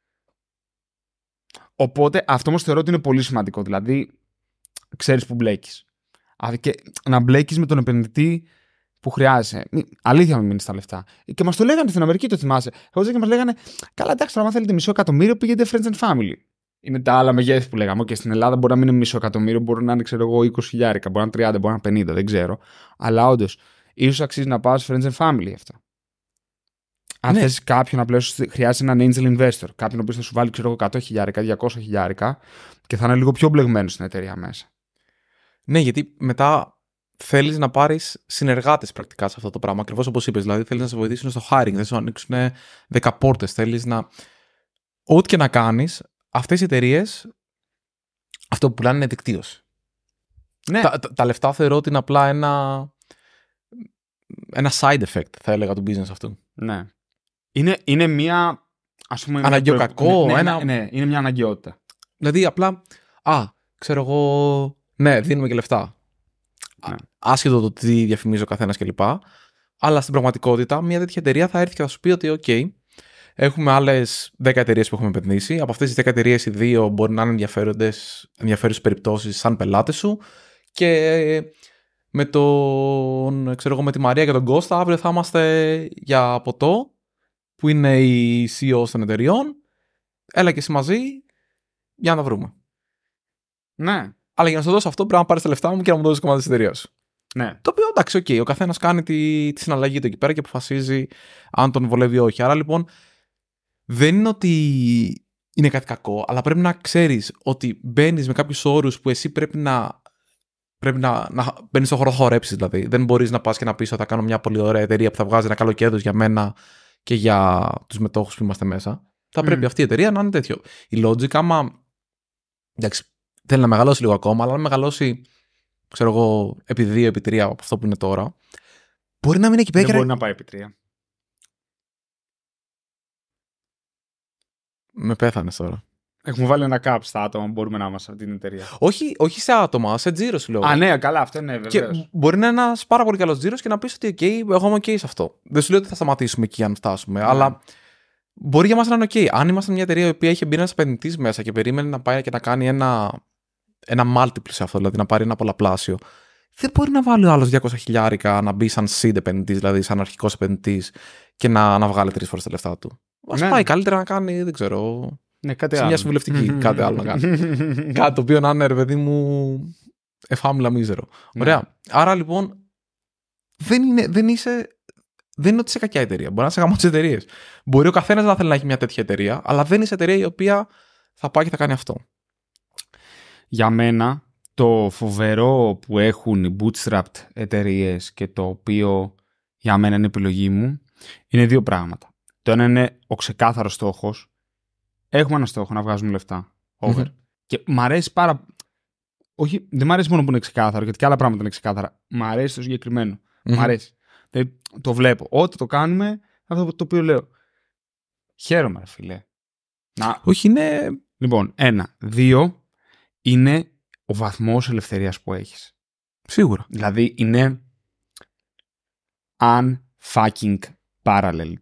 Οπότε αυτό όμως θεωρώ ότι είναι πολύ σημαντικό. Δηλαδή, ξέρεις που μπλέκεις. Και να μπλέκεις με τον επενδυτή που χρειάζεσαι. Αλήθεια, μην μείνεις τα λεφτά. Και μας το λέγανε στην Αμερική, το θυμάσαι. Εγώ και μας λέγανε, καλά, εντάξει, τώρα, αν θέλετε $500,000, πήγαινε friends and family. Είναι τα άλλα μεγέθη που λέγαμε. Και στην Ελλάδα μπορεί να μην είναι $500,000, μπορεί να είναι, ξέρω εγώ, 20,000, μπορεί να είναι 30, μπορεί να είναι 50, δεν ξέρω. Αλλά όντως, ίσως αξίζει να πας friends and family αυτό. Αν θες κάποιον απλώς χρειάζεται έναν angel investor, κάποιον ο οποίος θα σου βάλει, ξέρω εγώ, 100,000, 200,000 και θα είναι λίγο πιο μπλεγμένο στην εταιρεία μέσα. Ναι, γιατί μετά θέλεις να πάρεις συνεργάτες πρακτικά σε αυτό το πράγμα. Ακριβώς όπως είπες. Δηλαδή θέλεις να σε βοηθήσουν στο hiring, θέλεις να ανοίξουν 10 πόρτες, θέλεις να. Ό,τι και να κάνεις, αυτές οι εταιρείες αυτό που πουλάνε είναι δικτύωση. Ναι. Τα λεφτά θεωρώ ότι είναι απλά ένα side effect, θα έλεγα, του business αυτού. Ναι. Είναι μια. Ας πούμε. Αναγκαίο κακό. Ναι, είναι μια αναγκαιότητα. Δηλαδή απλά. Ξέρω εγώ. Ναι, δίνουμε και λεφτά. Ναι. Άσχετο το τι διαφημίζει ο καθένας κλπ. Αλλά στην πραγματικότητα, μια τέτοια εταιρεία θα έρθει και θα σου πει ότι, OK, έχουμε άλλες 10 εταιρείες που έχουμε επενδύσει. Από αυτές τις 10 εταιρείες, οι 2 μπορεί να είναι ενδιαφέρουσες περιπτώσεις σαν πελάτες σου. Και με με τη Μαρία και τον Κώστα, αύριο θα είμαστε για ποτό, που είναι οι CEO των εταιρεών. Έλα και εσύ μαζί για να τα βρούμε. Ναι. Αλλά για να σου δώσω αυτό, πρέπει να πάρεις τα λεφτά μου και να μου δώσεις κομμάτι της εταιρείας. Ναι. Το οποίο, εντάξει, OK, ο καθένας κάνει τη συναλλαγή του εκεί πέρα και αποφασίζει αν τον βολεύει ή όχι. Άρα λοιπόν, δεν είναι ότι είναι κάτι κακό, αλλά πρέπει να ξέρεις ότι μπαίνεις με κάποιους όρους που εσύ πρέπει να μπαίνεις στον χώρο να χορέψεις. Δηλαδή, δεν μπορείς να πας και να πεις ότι θα κάνω μια πολύ ωραία εταιρεία που θα βγάζει ένα καλό κέρδος για μένα και για τους μετόχους που είμαστε μέσα. Θα πρέπει αυτή η εταιρεία να είναι τέτοιο. Η Logic, άμα. Εντάξει, θέλει να μεγαλώσει λίγο ακόμα, αλλά να μεγαλώσει, ξέρω εγώ, επί 2, επί 3 από αυτό που είναι τώρα, μπορεί να μην έχει πέρα. Δεν μπορεί να πάει επί 3. Με πέθανες τώρα. Έχουμε βάλει ένα cap στα άτομα που μπορούμε να είμαστε σε αυτή την εταιρεία. Όχι σε άτομα, σε τζίρο σου λέω. Ναι, καλά, αυτό είναι βεβαίως. Και μπορεί να είναι ένας πάρα πολύ καλός τζίρος και να πεις ότι OK, εγώ είμαι OK σε αυτό. Δεν σου λέω ότι θα σταματήσουμε εκεί αν φτάσουμε, αλλά μπορεί για μας να είναι OK. Αν είμαστε μια εταιρεία η οποία έχει μπει ένας επενδυτής μέσα και περίμενε να πάει και να κάνει ένα multiple σε αυτό, δηλαδή να πάρει ένα πολλαπλάσιο, δεν μπορεί να βάλει ο άλλος 200.000 να μπει σαν seed επενδυτής, δηλαδή σαν αρχικός επενδυτής και να βγάλει 3 φορές τα λεφτά του. Ας πάει καλύτερα να κάνει, δεν ξέρω. Ναι, κάτι σε άλλο. μια συμβουλευτική, κάτι άλλο να κάνει. Κάτι το οποίο να είναι, ρε παιδί μου, εφάμιλα μίζερο. Ωραία. Άρα λοιπόν, δεν είναι ότι είσαι κακιά εταιρεία. Μπορεί να είσαι γαμώτες εταιρείες. Μπορεί ο καθένας να θέλει να έχει μια τέτοια εταιρεία, αλλά δεν είσαι εταιρεία η οποία θα πάει και θα κάνει αυτό. Για μένα, το φοβερό που έχουν οι bootstrapped εταιρείες και το οποίο για μένα είναι επιλογή μου, είναι 2 πράγματα. Το ένα είναι ο ξεκάθαρος στόχος. Έχουμε ένα στόχο να βγάζουμε λεφτά. Over. Και μ' αρέσει πάρα. Όχι, δεν μ' αρέσει μόνο που είναι ξεκάθαρο, γιατί και άλλα πράγματα είναι ξεκάθαρα. Μ' αρέσει το συγκεκριμένο. Μ' αρέσει. Δηλαδή, το βλέπω. Ό,τι το κάνουμε, αυτό το οποίο λέω. Χαίρομαι, ρε φίλε. Όχι, είναι. Λοιπόν, 1. 2. Είναι ο βαθμός ελευθερίας που έχεις. Σίγουρα. Δηλαδή, είναι unfucking paralleled.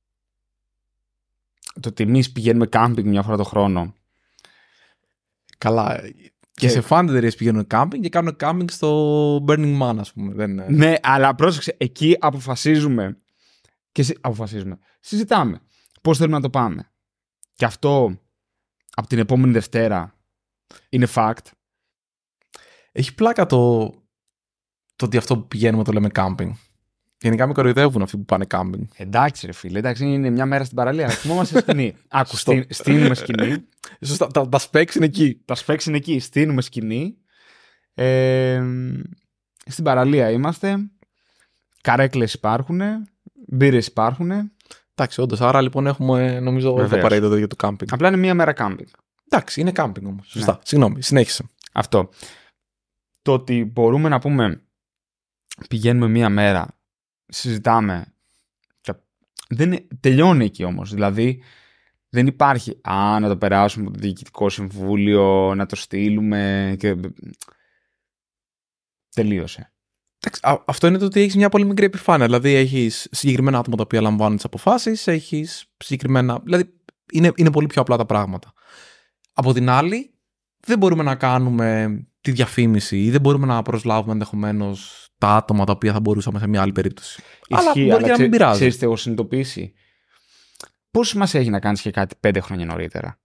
Το ότι εμείς πηγαίνουμε κάμπινγκ μια φορά το χρόνο. Καλά. Και σε φαν εταιρείες πηγαίνουν κάμπινγκ και κάνουν κάμπινγκ στο Burning Man, ας πούμε. Ναι, αλλά πρόσεξε, εκεί αποφασίζουμε. Συζητάμε πώς θέλουμε να το πάμε. Και αυτό από την επόμενη Δευτέρα είναι fact. Έχει πλάκα το ότι αυτό που πηγαίνουμε το λέμε κάμπινγκ. Γενικά με κοροϊδεύουν αυτοί που πάνε κάμπινγκ. Εντάξει, ρε φίλε, εντάξει, είναι μια μέρα στην παραλία. Θυμόμαστε σκηνή. Άκου, στείνουμε σκηνή. Ίσως τα specs είναι εκεί. Τα specs είναι εκεί. Στείνουμε σκηνή. Στην παραλία είμαστε. Καρέκλες υπάρχουν. Μπύρες υπάρχουν. Εντάξει, όντως. Άρα λοιπόν έχουμε νομίζω το απαραίτητο για το κάμπινγκ. Απλά είναι μια μέρα κάμπινγκ. Εντάξει, είναι κάμπινγκ όμως. Σωστά. Ναι. Συγγνώμη, συνέχισε. Αυτό. Το ότι μπορούμε να πούμε πηγαίνουμε μια μέρα, συζητάμε. Τελειώνει εκεί όμως. Δηλαδή δεν υπάρχει να το περάσουμε από το διοικητικό συμβούλιο, να το στείλουμε και... Τελείωσε. Αυτό είναι το ότι έχεις μια πολύ μικρή επιφάνεια. Δηλαδή έχεις συγκεκριμένα άτομα τα οποία λαμβάνουν τις αποφάσεις, έχεις συγκεκριμένα... Δηλαδή είναι πολύ πιο απλά τα πράγματα. Από την άλλη, δεν μπορούμε να κάνουμε τη διαφήμιση ή δεν μπορούμε να προσλάβουμε ενδεχομένως τα άτομα τα οποία θα μπορούσαμε σε μια άλλη περίπτωση. Ισχύει, αλλά μπορεί να μην πειράζει. Ξέρεις τι έχω συνειδητοποιήσει. Πώς σημασία έχει να κάνεις και κάτι 5 χρόνια νωρίτερα?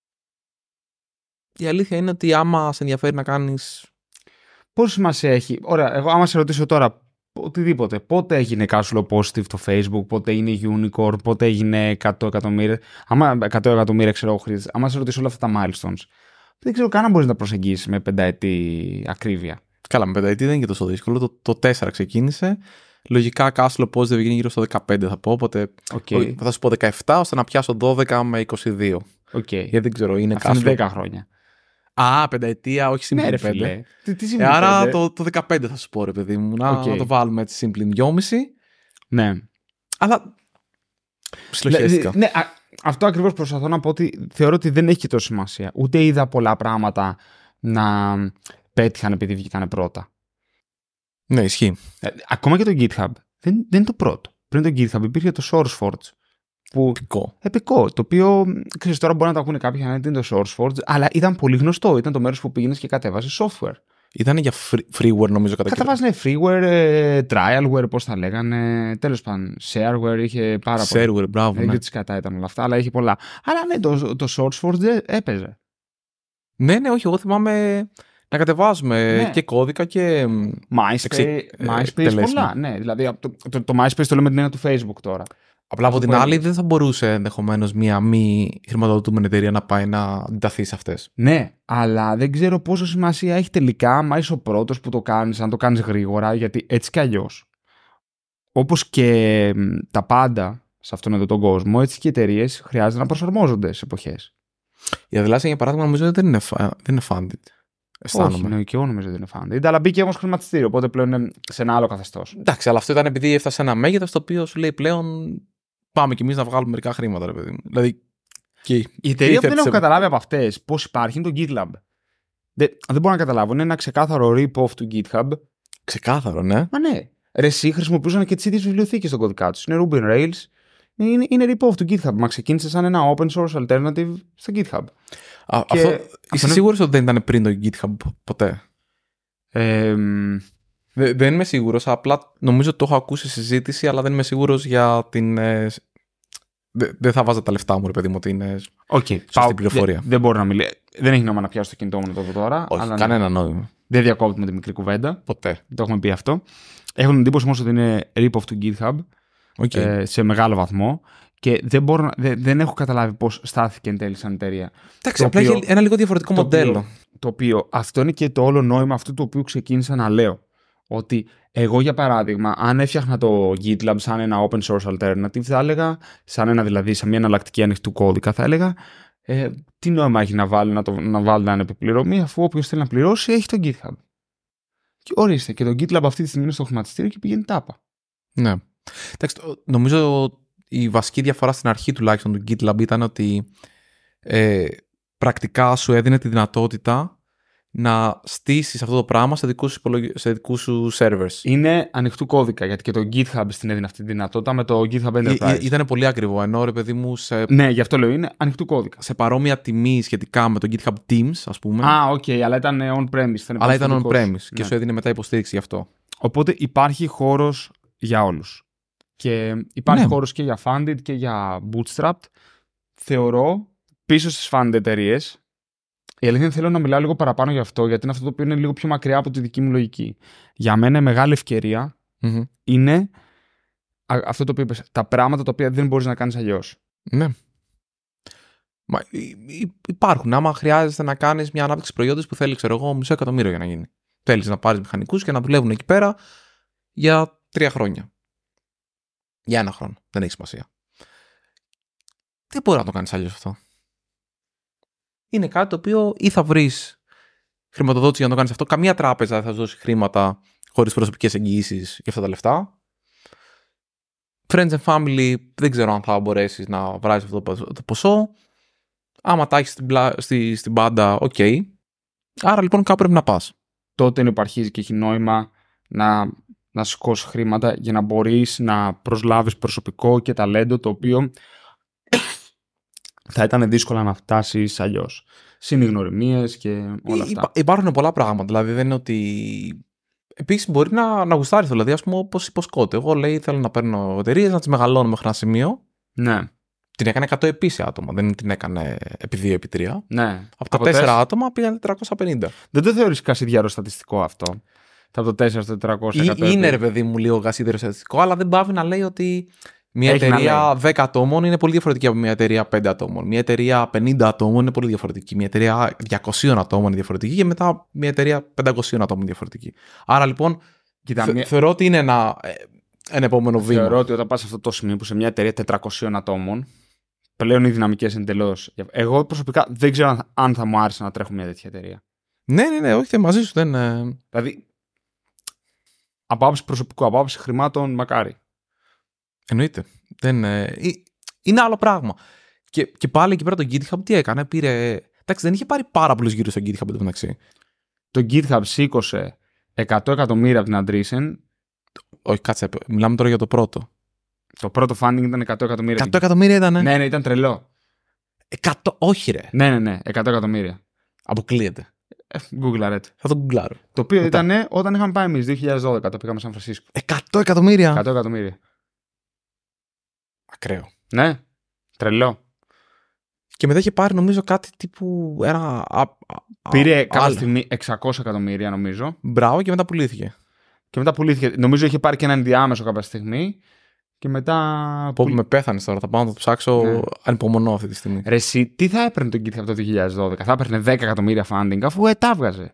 Η αλήθεια είναι ότι άμα σε ενδιαφέρει να κάνεις... Πόσο σημασία έχει? Ωραία, εγώ άμα σε ρωτήσω τώρα οτιδήποτε, πότε έγινε Castle Positive το Facebook, πότε είναι Unicorn, πότε έγινε 100 εκατομμύρια, άμα 100 εκατομμύρια ξέρω εγώ χρήστες, άμα σε ρωτήσω όλα αυτά τα milestones, δεν ξέρω καν αν μπορείς να προσεγγίσεις με 5 ετή ακρίβεια. Καλά, με 5 ετή δεν είναι και τόσο δύσκολο. Το 4 ξεκίνησε. Λογικά Castle Positive γίνει γύρω στο 15 θα πω, οπότε θα σου πω 17 ώστε να πιάσω 12 με 22. Γιατί δεν ξέρω, είναι Castle. Είναι 10 χρόνια. Πενταετία, όχι σύμπλην 5. Τι σύμπλην 5? Άρα το 15 θα σου πω, ρε παιδί μου. Να το βάλουμε έτσι σύμπλην 2,5. Ναι. Αλλά. Ψιλοχέστηκα. Ναι, αυτό ακριβώς προσπαθώ να πω, ότι θεωρώ ότι δεν έχει και τόσο σημασία. Ούτε είδα πολλά πράγματα να πέτυχαν επειδή βγήκανε πρώτα. Ναι, ισχύει. Ακόμα και το GitHub δεν είναι το πρώτο. Πριν το GitHub υπήρχε το SourceForge. Επικό. Το οποίο, ξέρεις, τώρα μπορεί να το ακούνε κάποιοι αν είναι το SourceForge, αλλά ήταν πολύ γνωστό. Ήταν το μέρος που πήγαινες και κατέβαζες software. Ήταν για freeware, νομίζω, κατά κύριο. Κατέβαζε freeware, trialware, πώς τα λέγανε. Τέλος πάντων, shareware είχε πάρα πολλά. Shareware, μπράβο. Δεν ξέρω τι κατά ήταν όλα αυτά, αλλά είχε πολλά. Αλλά ναι, το SourceForge έπαιζε. Ναι, όχι, εγώ θυμάμαι να κατεβάζουμε και κώδικα και. MySpace πολλά. Ναι, δηλαδή το MySpace το λέμε την έννοια του Facebook τώρα. Απλά από την άλλη δεν θα μπορούσε ενδεχομένως μια μη χρηματοδοτούμενη εταιρεία να πάει να αντιταθεί σε αυτές. Ναι, αλλά δεν ξέρω πόσο σημασία έχει τελικά άμα είσαι ο πρώτος που το κάνεις, αν το κάνεις γρήγορα, γιατί έτσι κι αλλιώς. Όπως και τα πάντα σε αυτόν εδώ τον κόσμο, έτσι και οι εταιρείες χρειάζεται να προσαρμόζονται σε εποχές. Η Αδελάσια, για παράδειγμα, νομίζω δεν είναι funded. Όχι, ναι, και εγώ νομίζω δεν είναι funded. Αλλά μπήκε όμως χρηματιστήριο, οπότε πλέον είναι σε ένα άλλο καθεστώς. Εντάξει, αλλά αυτό ήταν επειδή έφτασε ένα μέγεθος το οποίο σου λέει πλέον πάμε κι εμείς να βγάλουμε μερικά χρήματα, ρε παιδί μου. Δηλαδή. Η εταιρεία που δεν έχω καταλάβει από αυτές πώς υπάρχει είναι το GitLab. Δεν μπορώ να καταλάβω. Είναι ένα ξεκάθαρο rip-off του GitHub. Ξεκάθαρο, ναι. Μα ναι. Ρε, εσύ χρησιμοποιούσαν και τις ίδιες βιβλιοθήκες στον κωδικά τους. Είναι Ruby on Rails. Είναι rip-off του GitHub. Μα ξεκίνησε σαν ένα open source alternative στο GitHub. Είσαι σίγουρος ότι δεν ήταν πριν το GitHub ποτέ? Δεν είμαι σίγουρος. Απλά νομίζω ότι το έχω ακούσει σε συζήτηση, αλλά δεν είμαι σίγουρος για την. Δεν θα βάζα τα λεφτά μου, ρε παιδί μου, ότι είναι σωστή πληροφορία. Δεν μπορώ να μιλήσω. Δεν έχει νόημα να πιάσω το κινητό μου εδώ τώρα. Όχι, κανένα νόημα. Δεν διακόπτουμε τη μικρή κουβέντα. Ποτέ. Το έχουμε πει αυτό. Έχω την εντύπωση όμως ότι είναι rip-off του GitHub σε μεγάλο βαθμό και δεν έχω καταλάβει πώς στάθηκε εν τέλει σαν εταιρεία. Εντάξει, απλά έχει ένα λίγο διαφορετικό μοντέλο. Το οποίο αυτό είναι και το όλο νόημα αυτού το οποίο ξεκίνησα να λέω. Ότι εγώ, για παράδειγμα, αν έφτιαχνα το GitLab σαν ένα open source alternative, θα έλεγα, δηλαδή σε μια εναλλακτική ανοιχτού κώδικα, θα έλεγα τι νόημα έχει να βάλει να είναι επιπληρωμή, αφού όποιος θέλει να πληρώσει έχει το GitHub. Και ορίστε, και το GitLab αυτή τη στιγμή είναι στο χρηματιστήριο και πηγαίνει τάπα. Ναι. Εντάξει, νομίζω η βασική διαφορά στην αρχή τουλάχιστον του GitLab ήταν ότι πρακτικά σου έδινε τη δυνατότητα να στήσεις αυτό το πράγμα σε δικούς σου servers. Είναι ανοιχτού κώδικα, γιατί και το GitHub στην έδινε αυτή τη δυνατότητα με το GitHub Enterprise. Ήταν πολύ ακριβό, ενώ ρε παιδί μου Ναι, γι' αυτό λέω, είναι ανοιχτού κώδικα. Σε παρόμοια τιμή σχετικά με το GitHub Teams, ας πούμε. Οκ, αλλά ήταν on-premise. Αλλά ήταν on-premise και σου έδινε μετά υποστήριξη γι' αυτό. Οπότε υπάρχει χώρος για όλους. Και υπάρχει χώρος και για funded και για bootstrapped. Θεωρώ πίσω στις funded εταιρείες. Η αλήθεια είναι θέλω να μιλάω λίγο παραπάνω γι' αυτό, γιατί είναι αυτό το οποίο είναι λίγο πιο μακριά από τη δική μου λογική. Για μένα μεγάλη ευκαιρία είναι αυτό το οποίο είπες, τα πράγματα τα οποία δεν μπορείς να κάνεις αλλιώς. Ναι. Μα υπάρχουν. Άμα χρειάζεται να κάνεις μια ανάπτυξη προϊόντος που θέλει, ξέρω εγώ, $500,000 για να γίνει. Θέλεις να πάρεις μηχανικούς και να δουλεύουν εκεί πέρα για 3 χρόνια. Για 1 χρόνο. Δεν έχει σημασία. Δεν μπορεί να το κάνεις αλλιώς αυτό. Είναι κάτι το οποίο ή θα βρεις χρηματοδότηση για να το κάνεις αυτό. Καμία τράπεζα δεν θα σου δώσει χρήματα χωρίς προσωπικές εγγυήσεις για αυτά τα λεφτά. Friends and family, δεν ξέρω αν θα μπορέσεις να βράζεις αυτό το ποσό. Άμα τα έχεις στην πάντα, οκ. Άρα λοιπόν κάπου πρέπει να πας. Τότε υπαρχίζει και έχει νόημα να σηκώσεις χρήματα για να μπορείς να προσλάβεις προσωπικό και ταλέντο το οποίο θα ήταν δύσκολα να φτάσεις αλλιώς. Συνηγνωριμίες και όλα αυτά. Υπάρχουν πολλά πράγματα. Δηλαδή δεν είναι ότι. Επίσης μπορεί να γουστάρεις, δηλαδή, ας πούμε, όπως είπε ο Σκότ. Εγώ λέει θέλω να παίρνω εταιρείες, να τις μεγαλώνω μέχρι ένα σημείο. Ναι. Την έκανε 100 επίσης άτομα. Δεν την έκανε επί 2 επί 3. Ναι. Από τα 4 άτομα πήγαν 450. Δεν το θεωρείς κασίδιαρο στατιστικό αυτό. Από το 4 στο 400. Είναι ρε παιδί μου λίγο κασίδιαρο στατιστικό, αλλά δεν πάβει να λέει ότι. Μια εταιρεία 10 ατόμων είναι πολύ διαφορετική από μια εταιρεία 5 ατόμων. Μια εταιρεία 50 ατόμων είναι πολύ διαφορετική. Μια εταιρεία 200 ατόμων είναι διαφορετική και μετά μια εταιρεία 500 ατόμων είναι διαφορετική. Άρα λοιπόν θεωρώ ότι είναι ένα επόμενο βήμα. Θεωρώ ότι όταν πας σε αυτό το σημείο που σε μια εταιρεία 400 ατόμων πλέον οι δυναμικές είναι εντελώς. Εγώ προσωπικά δεν ξέρω αν θα μου άρεσε να τρέχω μια τέτοια εταιρεία. Ναι, όχι, μαζί σου δεν. Δηλαδή, από άποψη προσωπικού, από άποψη χρημάτων, μακάρι. Εννοείται. Είναι άλλο πράγμα. Και πάλι εκεί πέρα το GitHub τι έκανε, εντάξει, δεν είχε πάρει πάρα πολλούς γύρους στο GitHub εντωμεταξύ. Το GitHub σήκωσε 100 εκατομμύρια από την Andreessen. Όχι, κάτσε, μιλάμε τώρα για το πρώτο. Το πρώτο funding ήταν 100 εκατομμύρια. 100 εκατομμύρια ήταν. Ναι, ήταν τρελό. 100, όχι ρε. Ναι, 100 εκατομμύρια. Αποκλείεται. Google it. Θα το γκουγκλάρω. Το οποίο ήταν όταν είχαμε πάει εμείς, 2012, το πήγαμε Σαν Φρανσίσκο. 100 εκατομμύρια. 100 εκατομμύρια. Ακραίο. Ναι, τρελό. Και μετά είχε πάρει νομίζω κάτι τύπου πήρε κάποια στιγμή 600 εκατομμύρια νομίζω. Μπράβο, και μετά πουλήθηκε. Νομίζω είχε πάρει και ένα ενδιάμεσο κάποια στιγμή. Και μετά. Με πέθανε τώρα, θα πάω να το ψάξω. Ναι. Ανυπομονώ αυτή τη στιγμή. Ρε εσύ, τι θα έπαιρνε το GitHub το 2012? Θα έπαιρνε 10 εκατομμύρια funding αφού τα έβγαζε.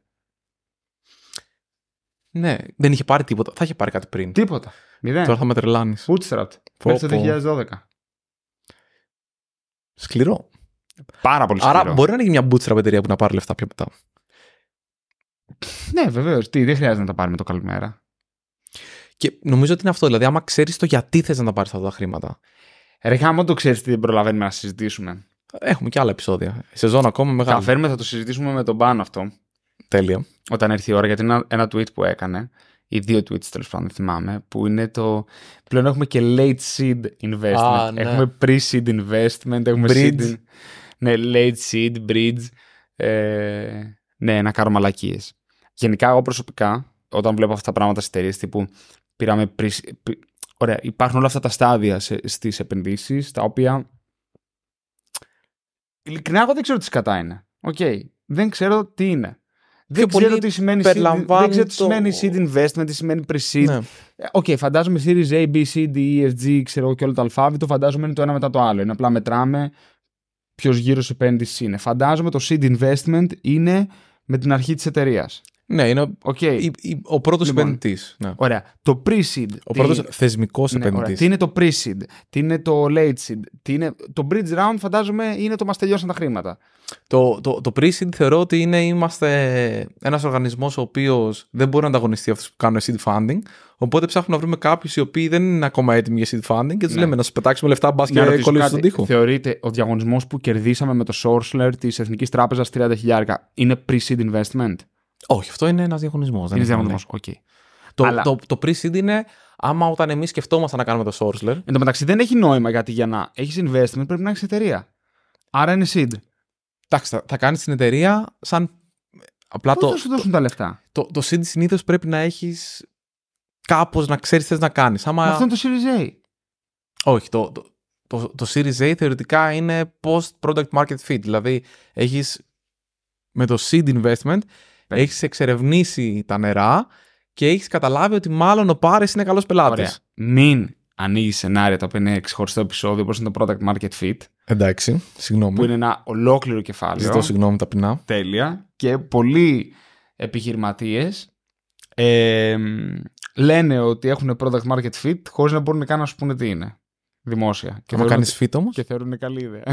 Ναι, δεν είχε πάρει τίποτα. Θα είχε πάρει κάτι πριν. Τίποτα. 0. Τώρα θα με τρελάνεις. Bootstrap. Μέχρι το 2012. Σκληρό. Πάρα πολύ σκληρό. Άρα μπορεί να είναι μια bootstrap εταιρεία που να πάρει λεφτά πιο μετά. Ναι, βεβαίως. Δεν χρειάζεται να τα πάρει με το καλημέρα. Και νομίζω ότι είναι αυτό. Δηλαδή, άμα ξέρεις το γιατί θες να τα πάρεις αυτά τα χρήματα. Ρε χάμα το ξέρεις τι δεν προλαβαίνουμε να συζητήσουμε. Έχουμε και άλλα επεισόδια. Σεζόν ακόμα μεγάλη. Θα φέρουμε, θα το συζητήσουμε με τον Πάνο αυτό. Τέλεια. Όταν έρθει η ώρα, γιατί είναι ένα tweet που έκανε. Ή 2 tweets τέλος πάντων, θυμάμαι. Που είναι το. Πλέον έχουμε και late seed investment. Ναι. Έχουμε pre-seed investment. Έχουμε bridge. Ναι, late seed, bridge. Ναι, να κάνω μαλακίες. Γενικά, εγώ προσωπικά όταν βλέπω αυτά τα πράγματα στις εταιρείες τύπου πήραμε. Ωραία, υπάρχουν όλα αυτά τα στάδια στις επενδύσεις, τα οποία. Ειλικρινά, εγώ δεν ξέρω τι σκατά είναι. Δεν ξέρω τι είναι. Δεν ξέρω τι σημαίνει seed investment, τι σημαίνει pre-seed. Ναι. Φαντάζομαι Series A, B, C, D, E, F, G, ξέρω και όλο το αλφάβητο. Φαντάζομαι είναι το ένα μετά το άλλο. Είναι απλά μετράμε ποιος γύρος επένδυσης είναι. Φαντάζομαι το seed investment είναι με την αρχή της εταιρείας. Ναι, είναι ο πρώτος επενδυτής. Ναι. Ωραία. Το pre-seed. Ο πρώτος θεσμικός επενδυτής. Τι είναι το pre-seed, τι είναι το late seed, το bridge round, φαντάζομαι είναι το μας τελειώσαν τα χρήματα. Το pre-seed θεωρώ ότι είμαστε ένας οργανισμός ο οποίος δεν μπορεί να ανταγωνιστεί αυτούς που κάνουν seed funding. Οπότε ψάχνουμε να βρούμε κάποιους οι οποίοι δεν είναι ακόμα έτοιμοι για seed funding και τους λέμε να σας πετάξουμε λεφτά μπας και κολλήσουμε στον τοίχο. Θεωρείτε ο διαγωνισμός που κερδίσαμε με το Sourceler της Εθνικής Τράπεζας 30.000 είναι pre-seed investment? Όχι, αυτό είναι ένας διαγωνισμός. Είναι διαγωνισμός, Το pre-seed είναι άμα όταν εμείς σκεφτόμαστε να κάνουμε το Sourceler. Εν τω μεταξύ δεν έχει νόημα, γιατί για να έχεις investment πρέπει να έχεις εταιρεία. Άρα είναι seed. Εντάξει, θα κάνεις την εταιρεία σαν. Απλά πώς θα σου δώσουν τα λεφτά? Το seed συνήθως πρέπει να έχεις κάπως να ξέρεις τι θες να κάνεις. Αυτό είναι το Series A. Όχι, το Series A θεωρητικά είναι post-product market fit. Δηλαδή με το seed investment έχεις εξερευνήσει τα νερά και έχεις καταλάβει ότι μάλλον ο Πάρης είναι καλός πελάτης. Ωραία. Μην ανοίγεις σενάρια τα οποία είναι ξεχωριστό επεισόδιο, όπως είναι το product market fit. Εντάξει, συγγνώμη. Που είναι ένα ολόκληρο κεφάλαιο. Ζητώ συγγνώμη ταπεινά. Τέλεια. Και πολλοί επιχειρηματίες λένε ότι έχουν product market fit χωρίς να μπορούν καν να σου πούνε τι είναι. Δημόσια. Και άμα κάνεις fit όμως. Και θεωρούν καλή ιδέα.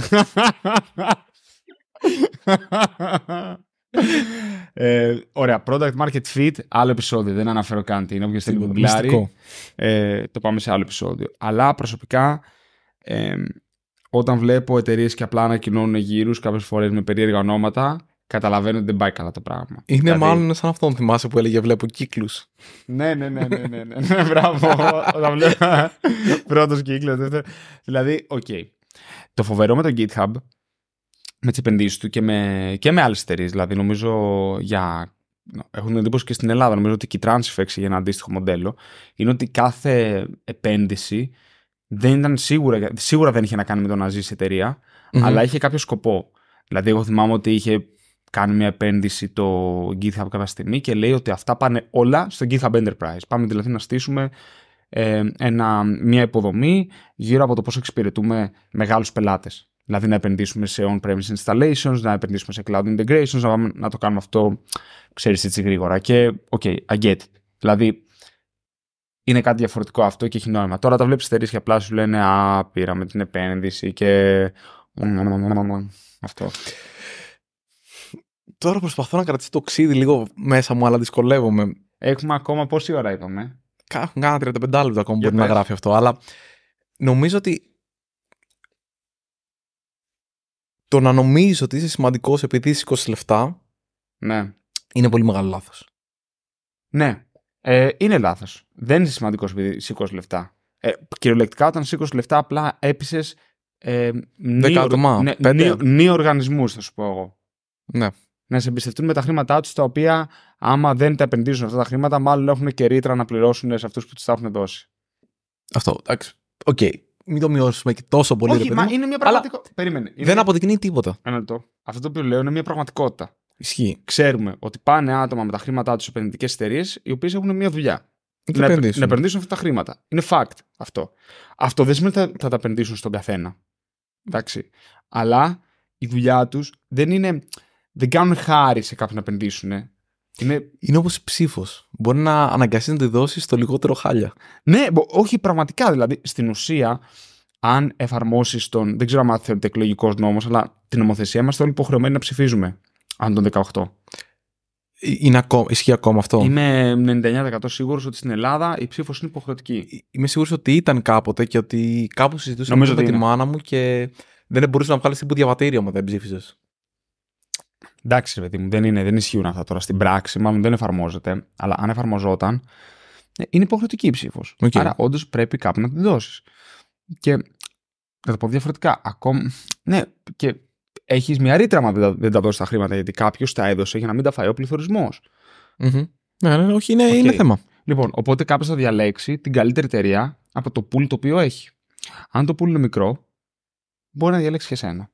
Ωραία, product market fit, άλλο επεισόδιο. Δεν αναφέρω καν τι είναι. Όποιος θέλει γκουγκλάρει, το πάμε σε άλλο επεισόδιο. Αλλά προσωπικά, όταν βλέπω εταιρείες και απλά ανακοινώνουν γύρους κάποιες φορές με περίεργα ονόματα, καταλαβαίνω ότι δεν πάει καλά το πράγμα. Είναι δηλαδή, μάλλον σαν αυτόν, θυμάσαι που έλεγε βλέπω κύκλους. Ναι, μπράβο. Όταν βλέπω πρώτος κύκλος. Δηλαδή, το φοβερό με το GitHub, με τις επενδύσεις του και με άλλες εταιρείες, δηλαδή νομίζω έχουν εντύπωση και στην Ελλάδα, νομίζω ότι η Transfex για ένα αντίστοιχο μοντέλο, είναι ότι κάθε επένδυση δεν ήταν σίγουρα δεν είχε να κάνει με το να ζήσει εταιρεία, αλλά είχε κάποιο σκοπό. Δηλαδή, εγώ θυμάμαι ότι είχε κάνει μια επένδυση το GitHub κάποια στιγμή και λέει ότι αυτά πάνε όλα στο GitHub Enterprise. Πάμε δηλαδή να στήσουμε μια υποδομή γύρω από το πώς εξυπηρετούμε μεγάλους πελάτες. Δηλαδή να επενδύσουμε σε on-premise installations, να επενδύσουμε σε cloud integrations, να το κάνουμε αυτό, ξέρεις, έτσι γρήγορα. Και, I get it. Δηλαδή, είναι κάτι διαφορετικό αυτό και έχει νόημα. Τώρα τα βλέπεις εταιρείες και απλά σου λένε πήραμε την επένδυση και αυτό. Τώρα προσπαθώ να κρατήσω το ξύδι λίγο μέσα μου, αλλά δυσκολεύομαι. Έχουμε ακόμα πόση ώρα είπαμε? Έχουν κάνα 35 λεπτά ακόμα μπορεί να γράφει αυτό, αλλά νομίζω ότι το να νομίζεις ότι είσαι σημαντικός επειδή σηκώσεις λεφτά, ναι, είναι πολύ μεγάλο λάθος. Ναι, είναι λάθος. Δεν είσαι σημαντικός επειδή σηκώσεις λεφτά. Κυριολεκτικά, όταν σήκωσες λεφτά, απλά έπεισες 10 άτομα, 5 νέοι οργανισμούς, θα σου πω εγώ. Ναι. Να σε εμπιστευτούν με τα χρήματά τους, τα οποία άμα δεν τα επενδύσουν αυτά τα χρήματα, μάλλον έχουν και ρήτρα να πληρώσουν σε αυτούς που τους τα έχουν δώσει. Αυτό, εντάξει. Μην το μειώσουμε και τόσο πολύ. Όχι, μα είναι μια πραγματικότητα. Περίμενε. Δεν αποδεικνύει τίποτα. Ένα λεπτό. Αυτό το οποίο λέω είναι μια πραγματικότητα. Ισχύει. Ξέρουμε ότι πάνε άτομα με τα χρήματά τους σε επενδυτικές εταιρείες, οι οποίες έχουν μια δουλειά. Να επενδύσουν αυτά τα χρήματα. Είναι fact αυτό. Αυτό δεν σημαίνει ότι θα τα επενδύσουν στον καθένα. Εντάξει. Αλλά η δουλειά τους δεν κάνουν χάρη σε κάποιον να επενδύσουν. Είναι όπως ψήφος. Μπορεί να αναγκαστείς να τη δώσεις στο λιγότερο χάλια. Ναι, όχι πραγματικά. Δηλαδή, στην ουσία, αν εφαρμόσεις δεν ξέρω αν θεωρείται εκλογικός νόμος, αλλά την νομοθεσία είμαστε όλοι υποχρεωμένοι να ψηφίζουμε. Αν τον 18. Ισχύει ακόμα αυτό? Είμαι 99% σίγουρος ότι στην Ελλάδα η ψήφος είναι υποχρεωτική. Είμαι σίγουρος ότι ήταν κάποτε και ότι κάπου συζητούσαμε με τη μάνα μου και δεν μπορούσε να βγάλεις τίποτα διαβατήριο όταν δεν ψήφισες. Εντάξει, παιδί μου, δεν ισχύουν αυτά τώρα στην πράξη, μάλλον δεν εφαρμόζεται. Αλλά αν εφαρμοζόταν, είναι υποχρεωτική η ψήφος. Άρα, όντως πρέπει κάπου να τη δώσεις. Και να το πω διαφορετικά, ναι, και έχεις μια ρήτρα άμα δεν τα δώσεις τα χρήματα, γιατί κάποιος τα έδωσε για να μην τα φάει ο πληθωρισμός. Ναι, όχι, είναι θέμα. Λοιπόν, οπότε κάποιος θα διαλέξει την καλύτερη εταιρεία από το pool το οποίο έχει. Αν το pool είναι μικρό, μπορεί να διαλέξει και εσένα.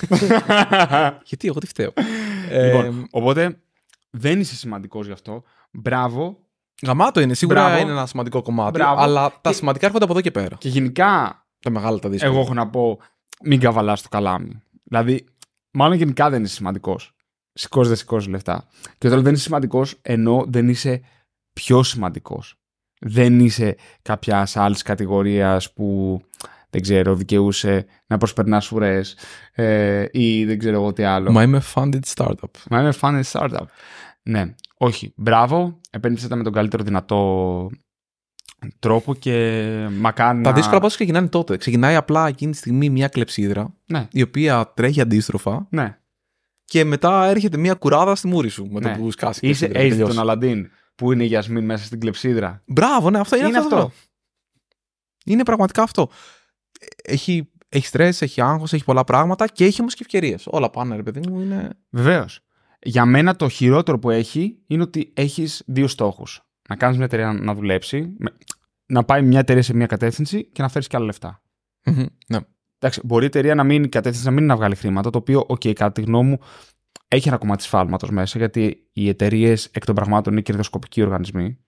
Γιατί εγώ τι φταίω. Λοιπόν, οπότε δεν είσαι σημαντικός γι' αυτό. Μπράβο. Γαμάτο είναι. Σίγουρα είναι ένα σημαντικό κομμάτι. Αλλά τα σημαντικά έρχονται από εδώ και πέρα. Και γενικά. Τα μεγάλα, τα δύσκολα. Εγώ έχω να πω, μην καβαλάς το καλάμι. Δηλαδή, μάλλον γενικά δεν είσαι σημαντικός. Σηκώσει λεφτά. Και όταν δεν είσαι σημαντικός, ενώ δεν είσαι πιο σημαντικός. Δεν είσαι κάποια άλλη κατηγορία που δεν ξέρω, δικαιούσε να προσπερνάς ουρές ή δεν ξέρω εγώ τι άλλο. Μα είμαι funded startup. Ναι, όχι. Μπράβο. Επένδυσε τα με τον καλύτερο δυνατό τρόπο και μακάρι. Τα δύσκολα πώς ξεκινάνε τότε. Ξεκινάει απλά εκείνη τη στιγμή μια κλεψίδρα, ναι, η οποία τρέχει αντίστροφα. Ναι. Και μετά έρχεται μια κουράδα στη μούρη σου με το που σκάσει. Είσαι έτσι τον Αλαντίν που είναι η Γιασμίν μέσα στην κλεψίδρα. Μπράβο, ναι, αυτό είναι αυτό. Είναι πραγματικά αυτό. Έχει στρες, έχει άγχος, έχει πολλά πράγματα και έχει όμως και ευκαιρίες. Όλα πάνε, ρε παιδί μου, είναι. Βεβαίως. Για μένα το χειρότερο που έχει είναι ότι έχεις δύο στόχους. Να κάνεις μια εταιρεία να δουλέψει, να πάει μια εταιρεία σε μια κατεύθυνση και να φέρεις και άλλα λεφτά. Ναι. Εντάξει, μπορεί η εταιρεία να μην η κατεύθυνση να μην να βγάλει χρήματα, το οποίο, κατά τη γνώμη μου, έχει ένα κομμάτι σφάλματος μέσα, γιατί οι εταιρείες εκ των πραγμάτων είναι κερδοσκοπικοί οργανισμοί.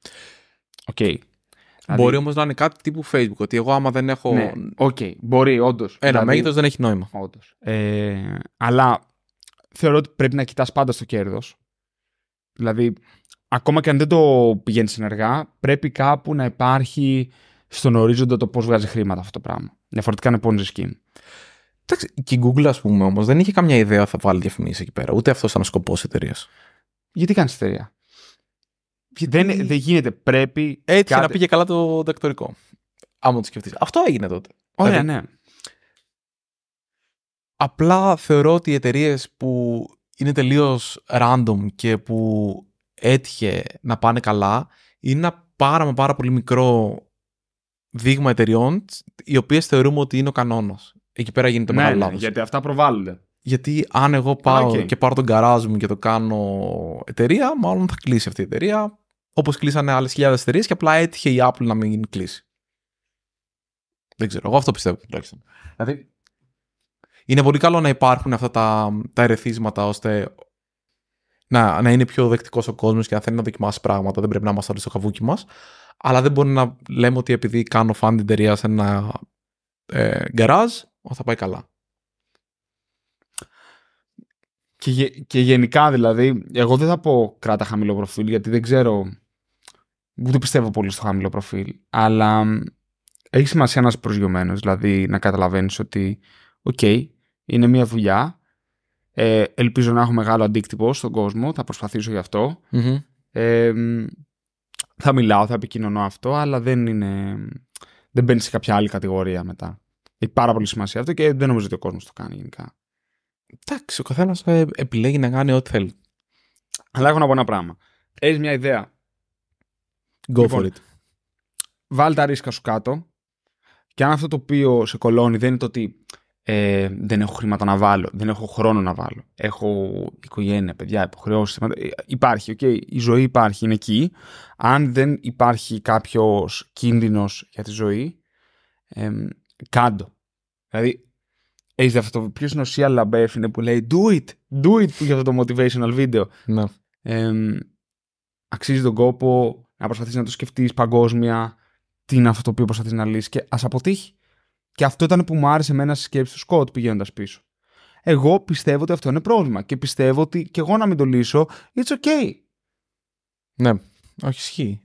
Μπορεί όμως να είναι κάτι τύπου Facebook, ότι εγώ άμα δεν έχω. Ναι, μπορεί, όντως. Ένα μέγεθος δεν έχει νόημα. Όντως. Αλλά θεωρώ ότι πρέπει να κοιτάς πάντα στο κέρδος. Δηλαδή, ακόμα και αν δεν το πηγαίνεις ενεργά, πρέπει κάπου να υπάρχει στον ορίζοντα το πώς βγάζει χρήματα αυτό το πράγμα. Διαφορετικά είναι Ponzi scheme. Εντάξει, και η Google, ας πούμε, όμως δεν είχε καμιά ιδέα θα βάλει διαφημίσεις εκεί πέρα. Ούτε αυτό ήταν ο σκοπός της εταιρείας. Γιατί κάνεις εταιρεία? Δεν γίνεται. Πρέπει. Έτσι να πήγε καλά το δεκτορικό. Άμα το σκεφτείς. Αυτό έγινε τότε. Ωραία, ναι. Απλά θεωρώ ότι οι εταιρείες που είναι τελείως random και που έτυχε να πάνε καλά είναι ένα πάρα πολύ μικρό δείγμα εταιρεών οι οποίες θεωρούμε ότι είναι ο κανόνας. Εκεί πέρα γίνεται μεγάλο λάθος. Γιατί αυτά προβάλλονται. Γιατί αν εγώ πάω και πάρω τον γκαράζ μου και το κάνω εταιρεία, μάλλον θα κλείσει αυτή η εταιρεία. Όπως κλείσανε άλλες χιλιάδες εταιρείες και απλά έτυχε η Apple να μην κλείσει. Δεν ξέρω. Εγώ αυτό πιστεύω τουλάχιστον. Δηλαδή, είναι πολύ καλό να υπάρχουν αυτά τα ερεθίσματα ώστε να είναι πιο δεκτικός ο κόσμος και να θέλει να δοκιμάσει πράγματα. Δεν πρέπει να είμαστε όλοι στο καβούκι μας. Αλλά δεν μπορεί να λέμε ότι επειδή κάνω fund εταιρεία σε ένα γκαράζ, θα πάει καλά. Και γενικά δηλαδή, εγώ δεν θα πω κράτα χαμηλό προφίλ, γιατί δεν ξέρω, ούτε πιστεύω πολύ στο χαμηλό προφίλ, αλλά έχει σημασία να είσαι προσγειωμένος, δηλαδή να καταλαβαίνεις ότι είναι μια δουλειά, ελπίζω να έχω μεγάλο αντίκτυπο στον κόσμο, θα προσπαθήσω γι' αυτό, θα μιλάω, θα επικοινωνώ αυτό, αλλά δεν μπαίνει σε κάποια άλλη κατηγορία μετά. Έχει πάρα πολύ σημασία αυτό και δεν νομίζω ότι ο κόσμος το κάνει γενικά. Εντάξει, ο καθένας επιλέγει να κάνει ό,τι θέλει. Αλλά έχω να πω ένα πράγμα. Έχεις μια ιδέα. Go for it. Βάλ τα ρίσκα σου κάτω και αν αυτό το οποίο σε κολώνει δεν είναι το ότι δεν έχω χρήματα να βάλω, δεν έχω χρόνο να βάλω, έχω οικογένεια, παιδιά, υποχρεώσεις, υπάρχει, η ζωή υπάρχει, είναι εκεί. Αν δεν υπάρχει κάποιος κίνδυνος για τη ζωή, κάντο. Δηλαδή, έχεις δει αυτό. Ποιος είναι ο Σία Λαμπέφ που λέει do it για αυτό το motivational video. Ναι. Αξίζει τον κόπο να προσπαθείς να το σκεφτείς παγκόσμια, τι είναι αυτό το οποίο προσπαθείς να λύσεις και ας αποτύχει. Και αυτό ήταν που μου άρεσε εμένα στη σκέψη του Σκοτ πηγαίνοντας πίσω. Εγώ πιστεύω ότι αυτό είναι πρόβλημα και πιστεύω ότι και εγώ να μην το λύσω, it's okay. Ναι, όχι ισχύει.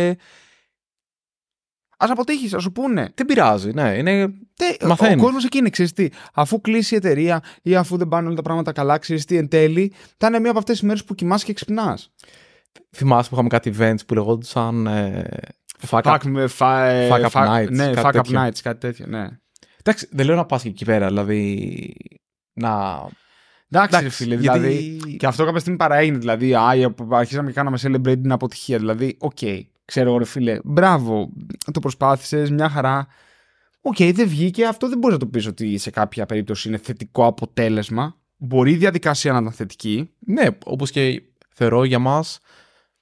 Ας αποτύχεις, ας σου πούνε. Δεν πειράζει, ναι. Ο κόσμος εκεί είναι, ξέρεις τι. Αφού κλείσει η εταιρεία ή αφού δεν πάνε όλα τα πράγματα καλά, ξέρεις τι, εν τέλει, θα είναι μία από αυτές τις μέρες που κοιμάσαι και ξυπνάς. Θυμάσαι που είχαμε κάτι events που λεγόντουσαν Fuck up nights. Ναι, fuck up nights, κάτι τέτοιο, ναι. Εντάξει, δεν λέω να πας και εκεί πέρα, δηλαδή να... Εντάξει, φίλε, δηλαδή. Και αυτό κάποια στιγμή παραέγινε. Δηλαδή, αρχίσαμε και κάναμε celebrate την αποτυχία. Δηλαδή, ξέρω εγώ, ρε φίλε, μπράβο, το προσπάθησες, μια χαρά. Δεν βγήκε. Αυτό δεν μπορείς να το πεις ότι σε κάποια περίπτωση είναι θετικό αποτέλεσμα. Μπορεί η διαδικασία να ήταν θετική. Ναι, όπως και θεωρώ για μας,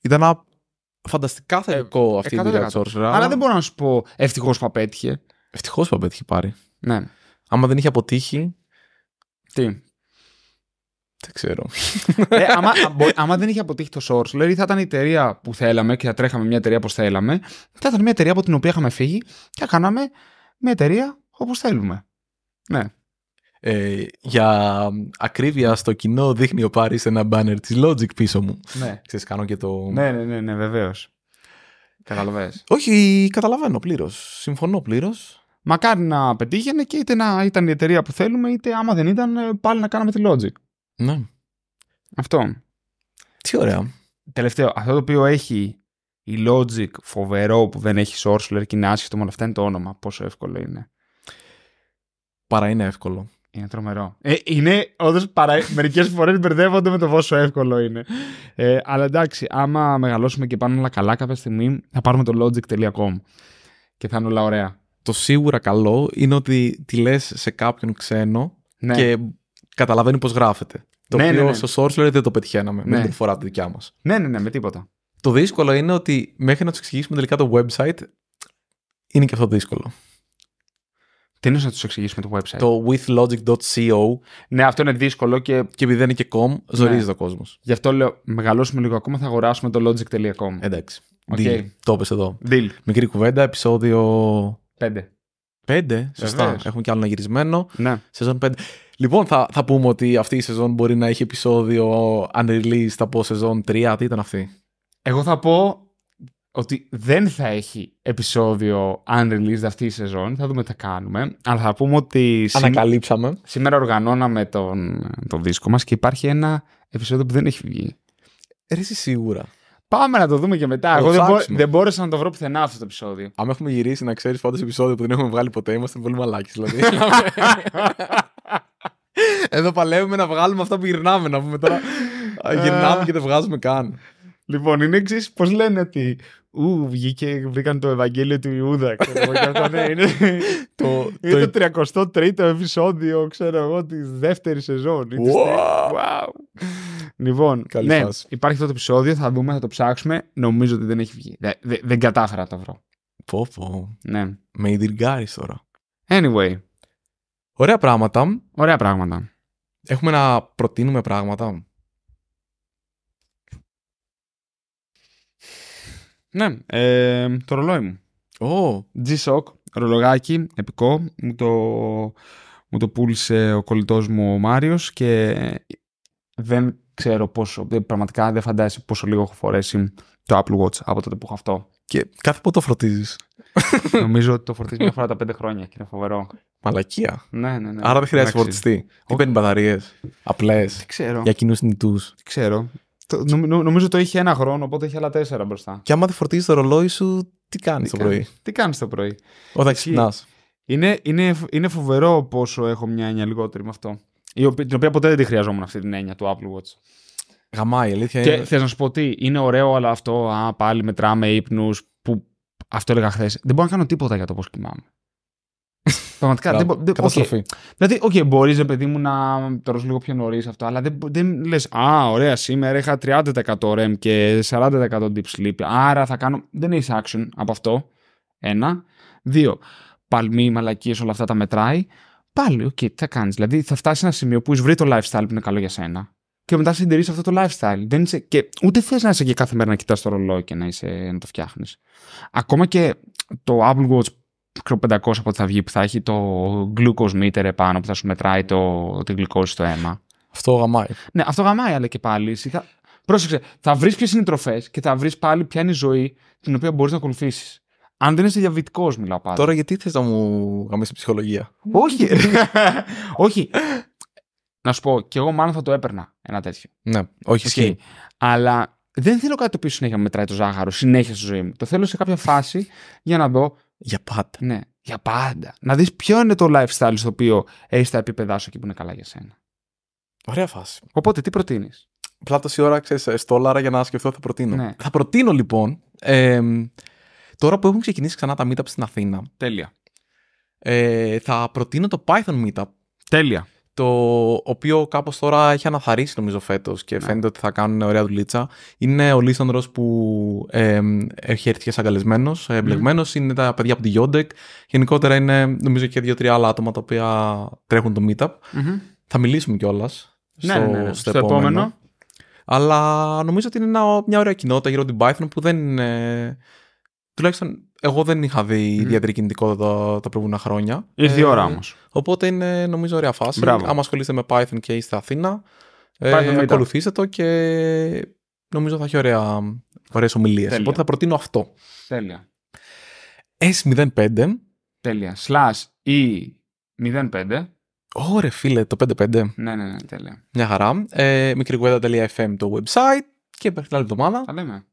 Ήταν ένα φανταστικά θετικό αυτή η εμπειρία του Sorcerer. Αλλά δεν μπορώ να σου πω ευτυχώς που απέτυχε. Ευτυχώς που απέτυχε πάρει. Ναι. Άμα δεν είχε αποτύχει. Τι. Δεν ξέρω. Άμα δεν είχε αποτύχει το Sorcerer, δηλαδή θα ήταν η εταιρεία που θέλαμε και θα τρέχαμε μια εταιρεία όπως θέλαμε, θα ήταν μια εταιρεία από την οποία είχαμε φύγει και θα κάναμε μια εταιρεία όπως θέλουμε. Ναι. Για ακρίβεια στο κοινό δείχνει ο Πάρης ένα banner της Logic πίσω μου. Ναι. Ξέρεις, κάνω και το... Ναι, βεβαίως. Καταλαβαίνεις. Όχι, καταλαβαίνω πλήρως. Συμφωνώ πλήρως. Μακάρι να πετύχαινε και είτε να ήταν η εταιρεία που θέλουμε, είτε άμα δεν ήταν πάλι να κάναμε τη Logic. Ναι. Αυτό. Τι ωραία. Τελευταίο, αυτό το οποίο έχει η Logic φοβερό που δεν έχει Sorcerer και είναι άσχετο με όλα αυτά είναι το όνομα. Πόσο εύκολο είναι. Παρά είναι εύκολο. Είναι τρομερό. Είναι όντως μερικές φορές μπερδεύονται με το πόσο εύκολο είναι. Αλλά εντάξει, άμα μεγαλώσουμε και πάνε όλα καλά, κάποια στιγμή θα πάρουμε το logic.com και θα είναι όλα ωραία. Το σίγουρα καλό είναι ότι τη λες σε κάποιον ξένο και καταλαβαίνει πώς γράφεται. Το οποίο στο Sorcerer δεν το πετυχαίναμε με την φορά τη δικιά μας. Ναι, με τίποτα. Το δύσκολο είναι ότι μέχρι να τους εξηγήσουμε τελικά το website είναι και αυτό δύσκολο. Τι είναι να τους εξηγήσουμε το website? Το withlogic.co. Ναι, αυτό είναι δύσκολο και επειδή δεν είναι και com, ζορίζεται ο κόσμος. Γι' αυτό λέω, μεγαλώσουμε λίγο ακόμα, θα αγοράσουμε το logic.com. Εντάξει. Okay. Deal. Το είπες εδώ. Deal. Μικρή κουβέντα, επεισόδιο 5. Σωστά. Βεβαίως. Έχουμε κι άλλο ένα γυρισμένο. Ναι. Σεζόν 5. Λοιπόν, θα πούμε ότι αυτή η σεζόν μπορεί να έχει επεισόδιο unreleased από σεζόν 3. Τι ήταν αυτή? Εγώ θα πω ότι δεν θα έχει επεισόδιο unreleased αυτή η σεζόν. Θα δούμε τι θα κάνουμε. Αλλά θα πούμε ότι ανακαλύψαμε. Σήμερα οργανώναμε τον δίσκο μας και υπάρχει ένα επεισόδιο που δεν έχει βγει. Εσύ σίγουρα. Πάμε να το δούμε και μετά. Εγώ δεν μπόρεσα να το βρω πουθενά αυτό το επεισόδιο. Αν έχουμε γυρίσει, να ξέρεις, πάντως επεισόδιο που δεν έχουμε βγάλει ποτέ, είμαστε πολύ μαλάκες δηλαδή. Εδώ παλεύουμε να βγάλουμε αυτά που γυρνάμε. Να πούμε τώρα. Γυρνάμε και δεν βγάζουμε καν. Λοιπόν, είναι εξής. Πώς λένε ότι. Βγήκε, βρήκαν το Ευαγγέλιο του Ιούδα. Ξέρω, και αυτό, ναι, είναι το 33ο επεισόδιο, ξέρω εγώ, τη δεύτερη σεζόν. Wow. Λοιπόν, ναι, υπάρχει αυτό το επεισόδιο, θα δούμε, θα το ψάξουμε. Νομίζω ότι δεν έχει βγει. Δεν κατάφερα να το βρω. Πω. Ναι. Με ιδρυγκάρεις τώρα. Anyway. Ωραία πράγματα. Έχουμε να προτείνουμε πράγματα. Ναι, το ρολόι μου. G-Shock, ρολογάκι, επικό. Μου το πούλησε ο κολλητός μου ο Μάριος και δεν ξέρω πόσο, πραγματικά δεν φαντάζεσαι πόσο λίγο έχω φορέσει το Apple Watch από τότε που έχω αυτό. Και κάθε πότε το φροντίζεις? Νομίζω ότι το φορτίζει μια φορά τα 5 χρόνια και είναι φοβερό. Μαλακία. Ναι. Άρα δεν χρειάζεται φορτιστή. Τι παίρνει μπαταρίες? Απλές. Δεν ξέρω. Για κοινούς νητούς. Δεν ξέρω. Νομίζω το είχε 1 χρόνο, οπότε είχε άλλα 4 μπροστά. Και άμα τη φορτίζεις το ρολόι σου, τι κάνεις το πρωί? Τι κάνεις το πρωί? Όταν ξυπνάς. Είναι φοβερό πόσο έχω μια έννοια λιγότερη με αυτό. Την οποία ποτέ δεν τη χρειαζόμουν αυτή την έννοια του Apple Watch. Γαμάει, αλήθεια. Και θες να σου πω τι, είναι ωραίο, αλλά αυτό πάλι μετράμε ύπνους που αυτό έλεγα χθες. Δεν μπορώ να κάνω τίποτα για το πώς κοιμάμαι. Πραγματικά. Καταστροφή. Δηλαδή, μπορείς, παιδί μου, να το ρωτήσω λίγο πιο νωρίς αυτό, αλλά δεν λες, ωραία, σήμερα είχα 30% REM και 40% deep sleep, άρα θα κάνω. Δεν έχεις action από αυτό. 1. 2. Παλμοί, μαλακίες, όλα αυτά τα μετράει. Πάλι, τι θα κάνεις? Δηλαδή, θα φτάσει σε ένα σημείο που έχεις βρει το lifestyle που είναι καλό για σένα. Και μετά συντηρείς αυτό το lifestyle. Δεν είσαι, και ούτε θες να είσαι και κάθε μέρα να κοιτάς το ρολόι και να το φτιάχνεις. Ακόμα και το Apple Watch 500 από ό,τι θα βγει, που θα έχει το glucose meter επάνω που θα σου μετράει τη γλυκόζη στο αίμα. Αυτό γαμάει. Ναι, αυτό γαμάει, αλλά και πάλι. Πρόσεξε, θα βρεις ποιες είναι οι τροφές και θα βρεις πάλι ποια είναι η ζωή την οποία μπορείς να ακολουθήσεις. Αν δεν είσαι διαβητικός, μιλάω πάντα. Τώρα γιατί θες να μου γαμίσεις ψυχολογία? Όχι. Όχι. Να σου πω, κι εγώ μάλλον θα το έπαιρνα ένα τέτοιο. Ναι, όχι ισχύει. Αλλά δεν θέλω κάτι το οποίο συνέχεια με μετράει το ζάχαρο, συνέχεια στη ζωή μου. Το θέλω σε κάποια φάση για να δω. Για πάντα. Ναι, για πάντα. Να δεις ποιο είναι το lifestyle στο οποίο έχεις τα επίπεδά σου εκεί που είναι καλά για σένα. Ωραία φάση. Οπότε, τι προτείνεις? Απλά τόση ώρα, ξέρεις, στόλαρα για να σκεφτώ θα προτείνω. Ναι. Θα προτείνω λοιπόν, τώρα που έχουν ξεκινήσει ξανά τα meetup στην Αθήνα. Τέλεια. Θα προτείνω το Python meetup. Τέλεια. το οποίο κάπως τώρα έχει αναθαρρήσει νομίζω φέτος και φαίνεται ότι θα κάνουν ωραία δουλίτσα. Είναι ο Λίσανδρος που έχει έρθει και σαν καλεσμένος, εμπλεγμένος. Είναι τα παιδιά από τη Yondek. Γενικότερα είναι νομίζω και 2-3 άλλα άτομα τα οποία τρέχουν το meetup. Θα μιλήσουμε κιόλας στο επόμενο. Αλλά νομίζω ότι είναι μια ωραία κοινότητα γύρω την Python που δεν είναι... Τουλάχιστον εγώ δεν είχα δει ιδιαίτερη κινητικότητα τα προηγούμενα χρόνια. Ήρθε η ώρα όμως. Οπότε είναι νομίζω ωραία φάση. Μπράβο. Άμα ασχολείστε με Python και είστε Αθήνα, ακολουθήστε το και νομίζω θα έχει ωραίες ομιλίες. Τέλεια. Οπότε θα προτείνω αυτό. Τέλεια. S05. Τέλεια. /E05. Ωραία φίλε, το 5-5. Ναι, τέλεια. Μια χαρά. Μικρικουέντα.fm το website και μέχρι την άλλη εβδομάδα. Τα λέμε.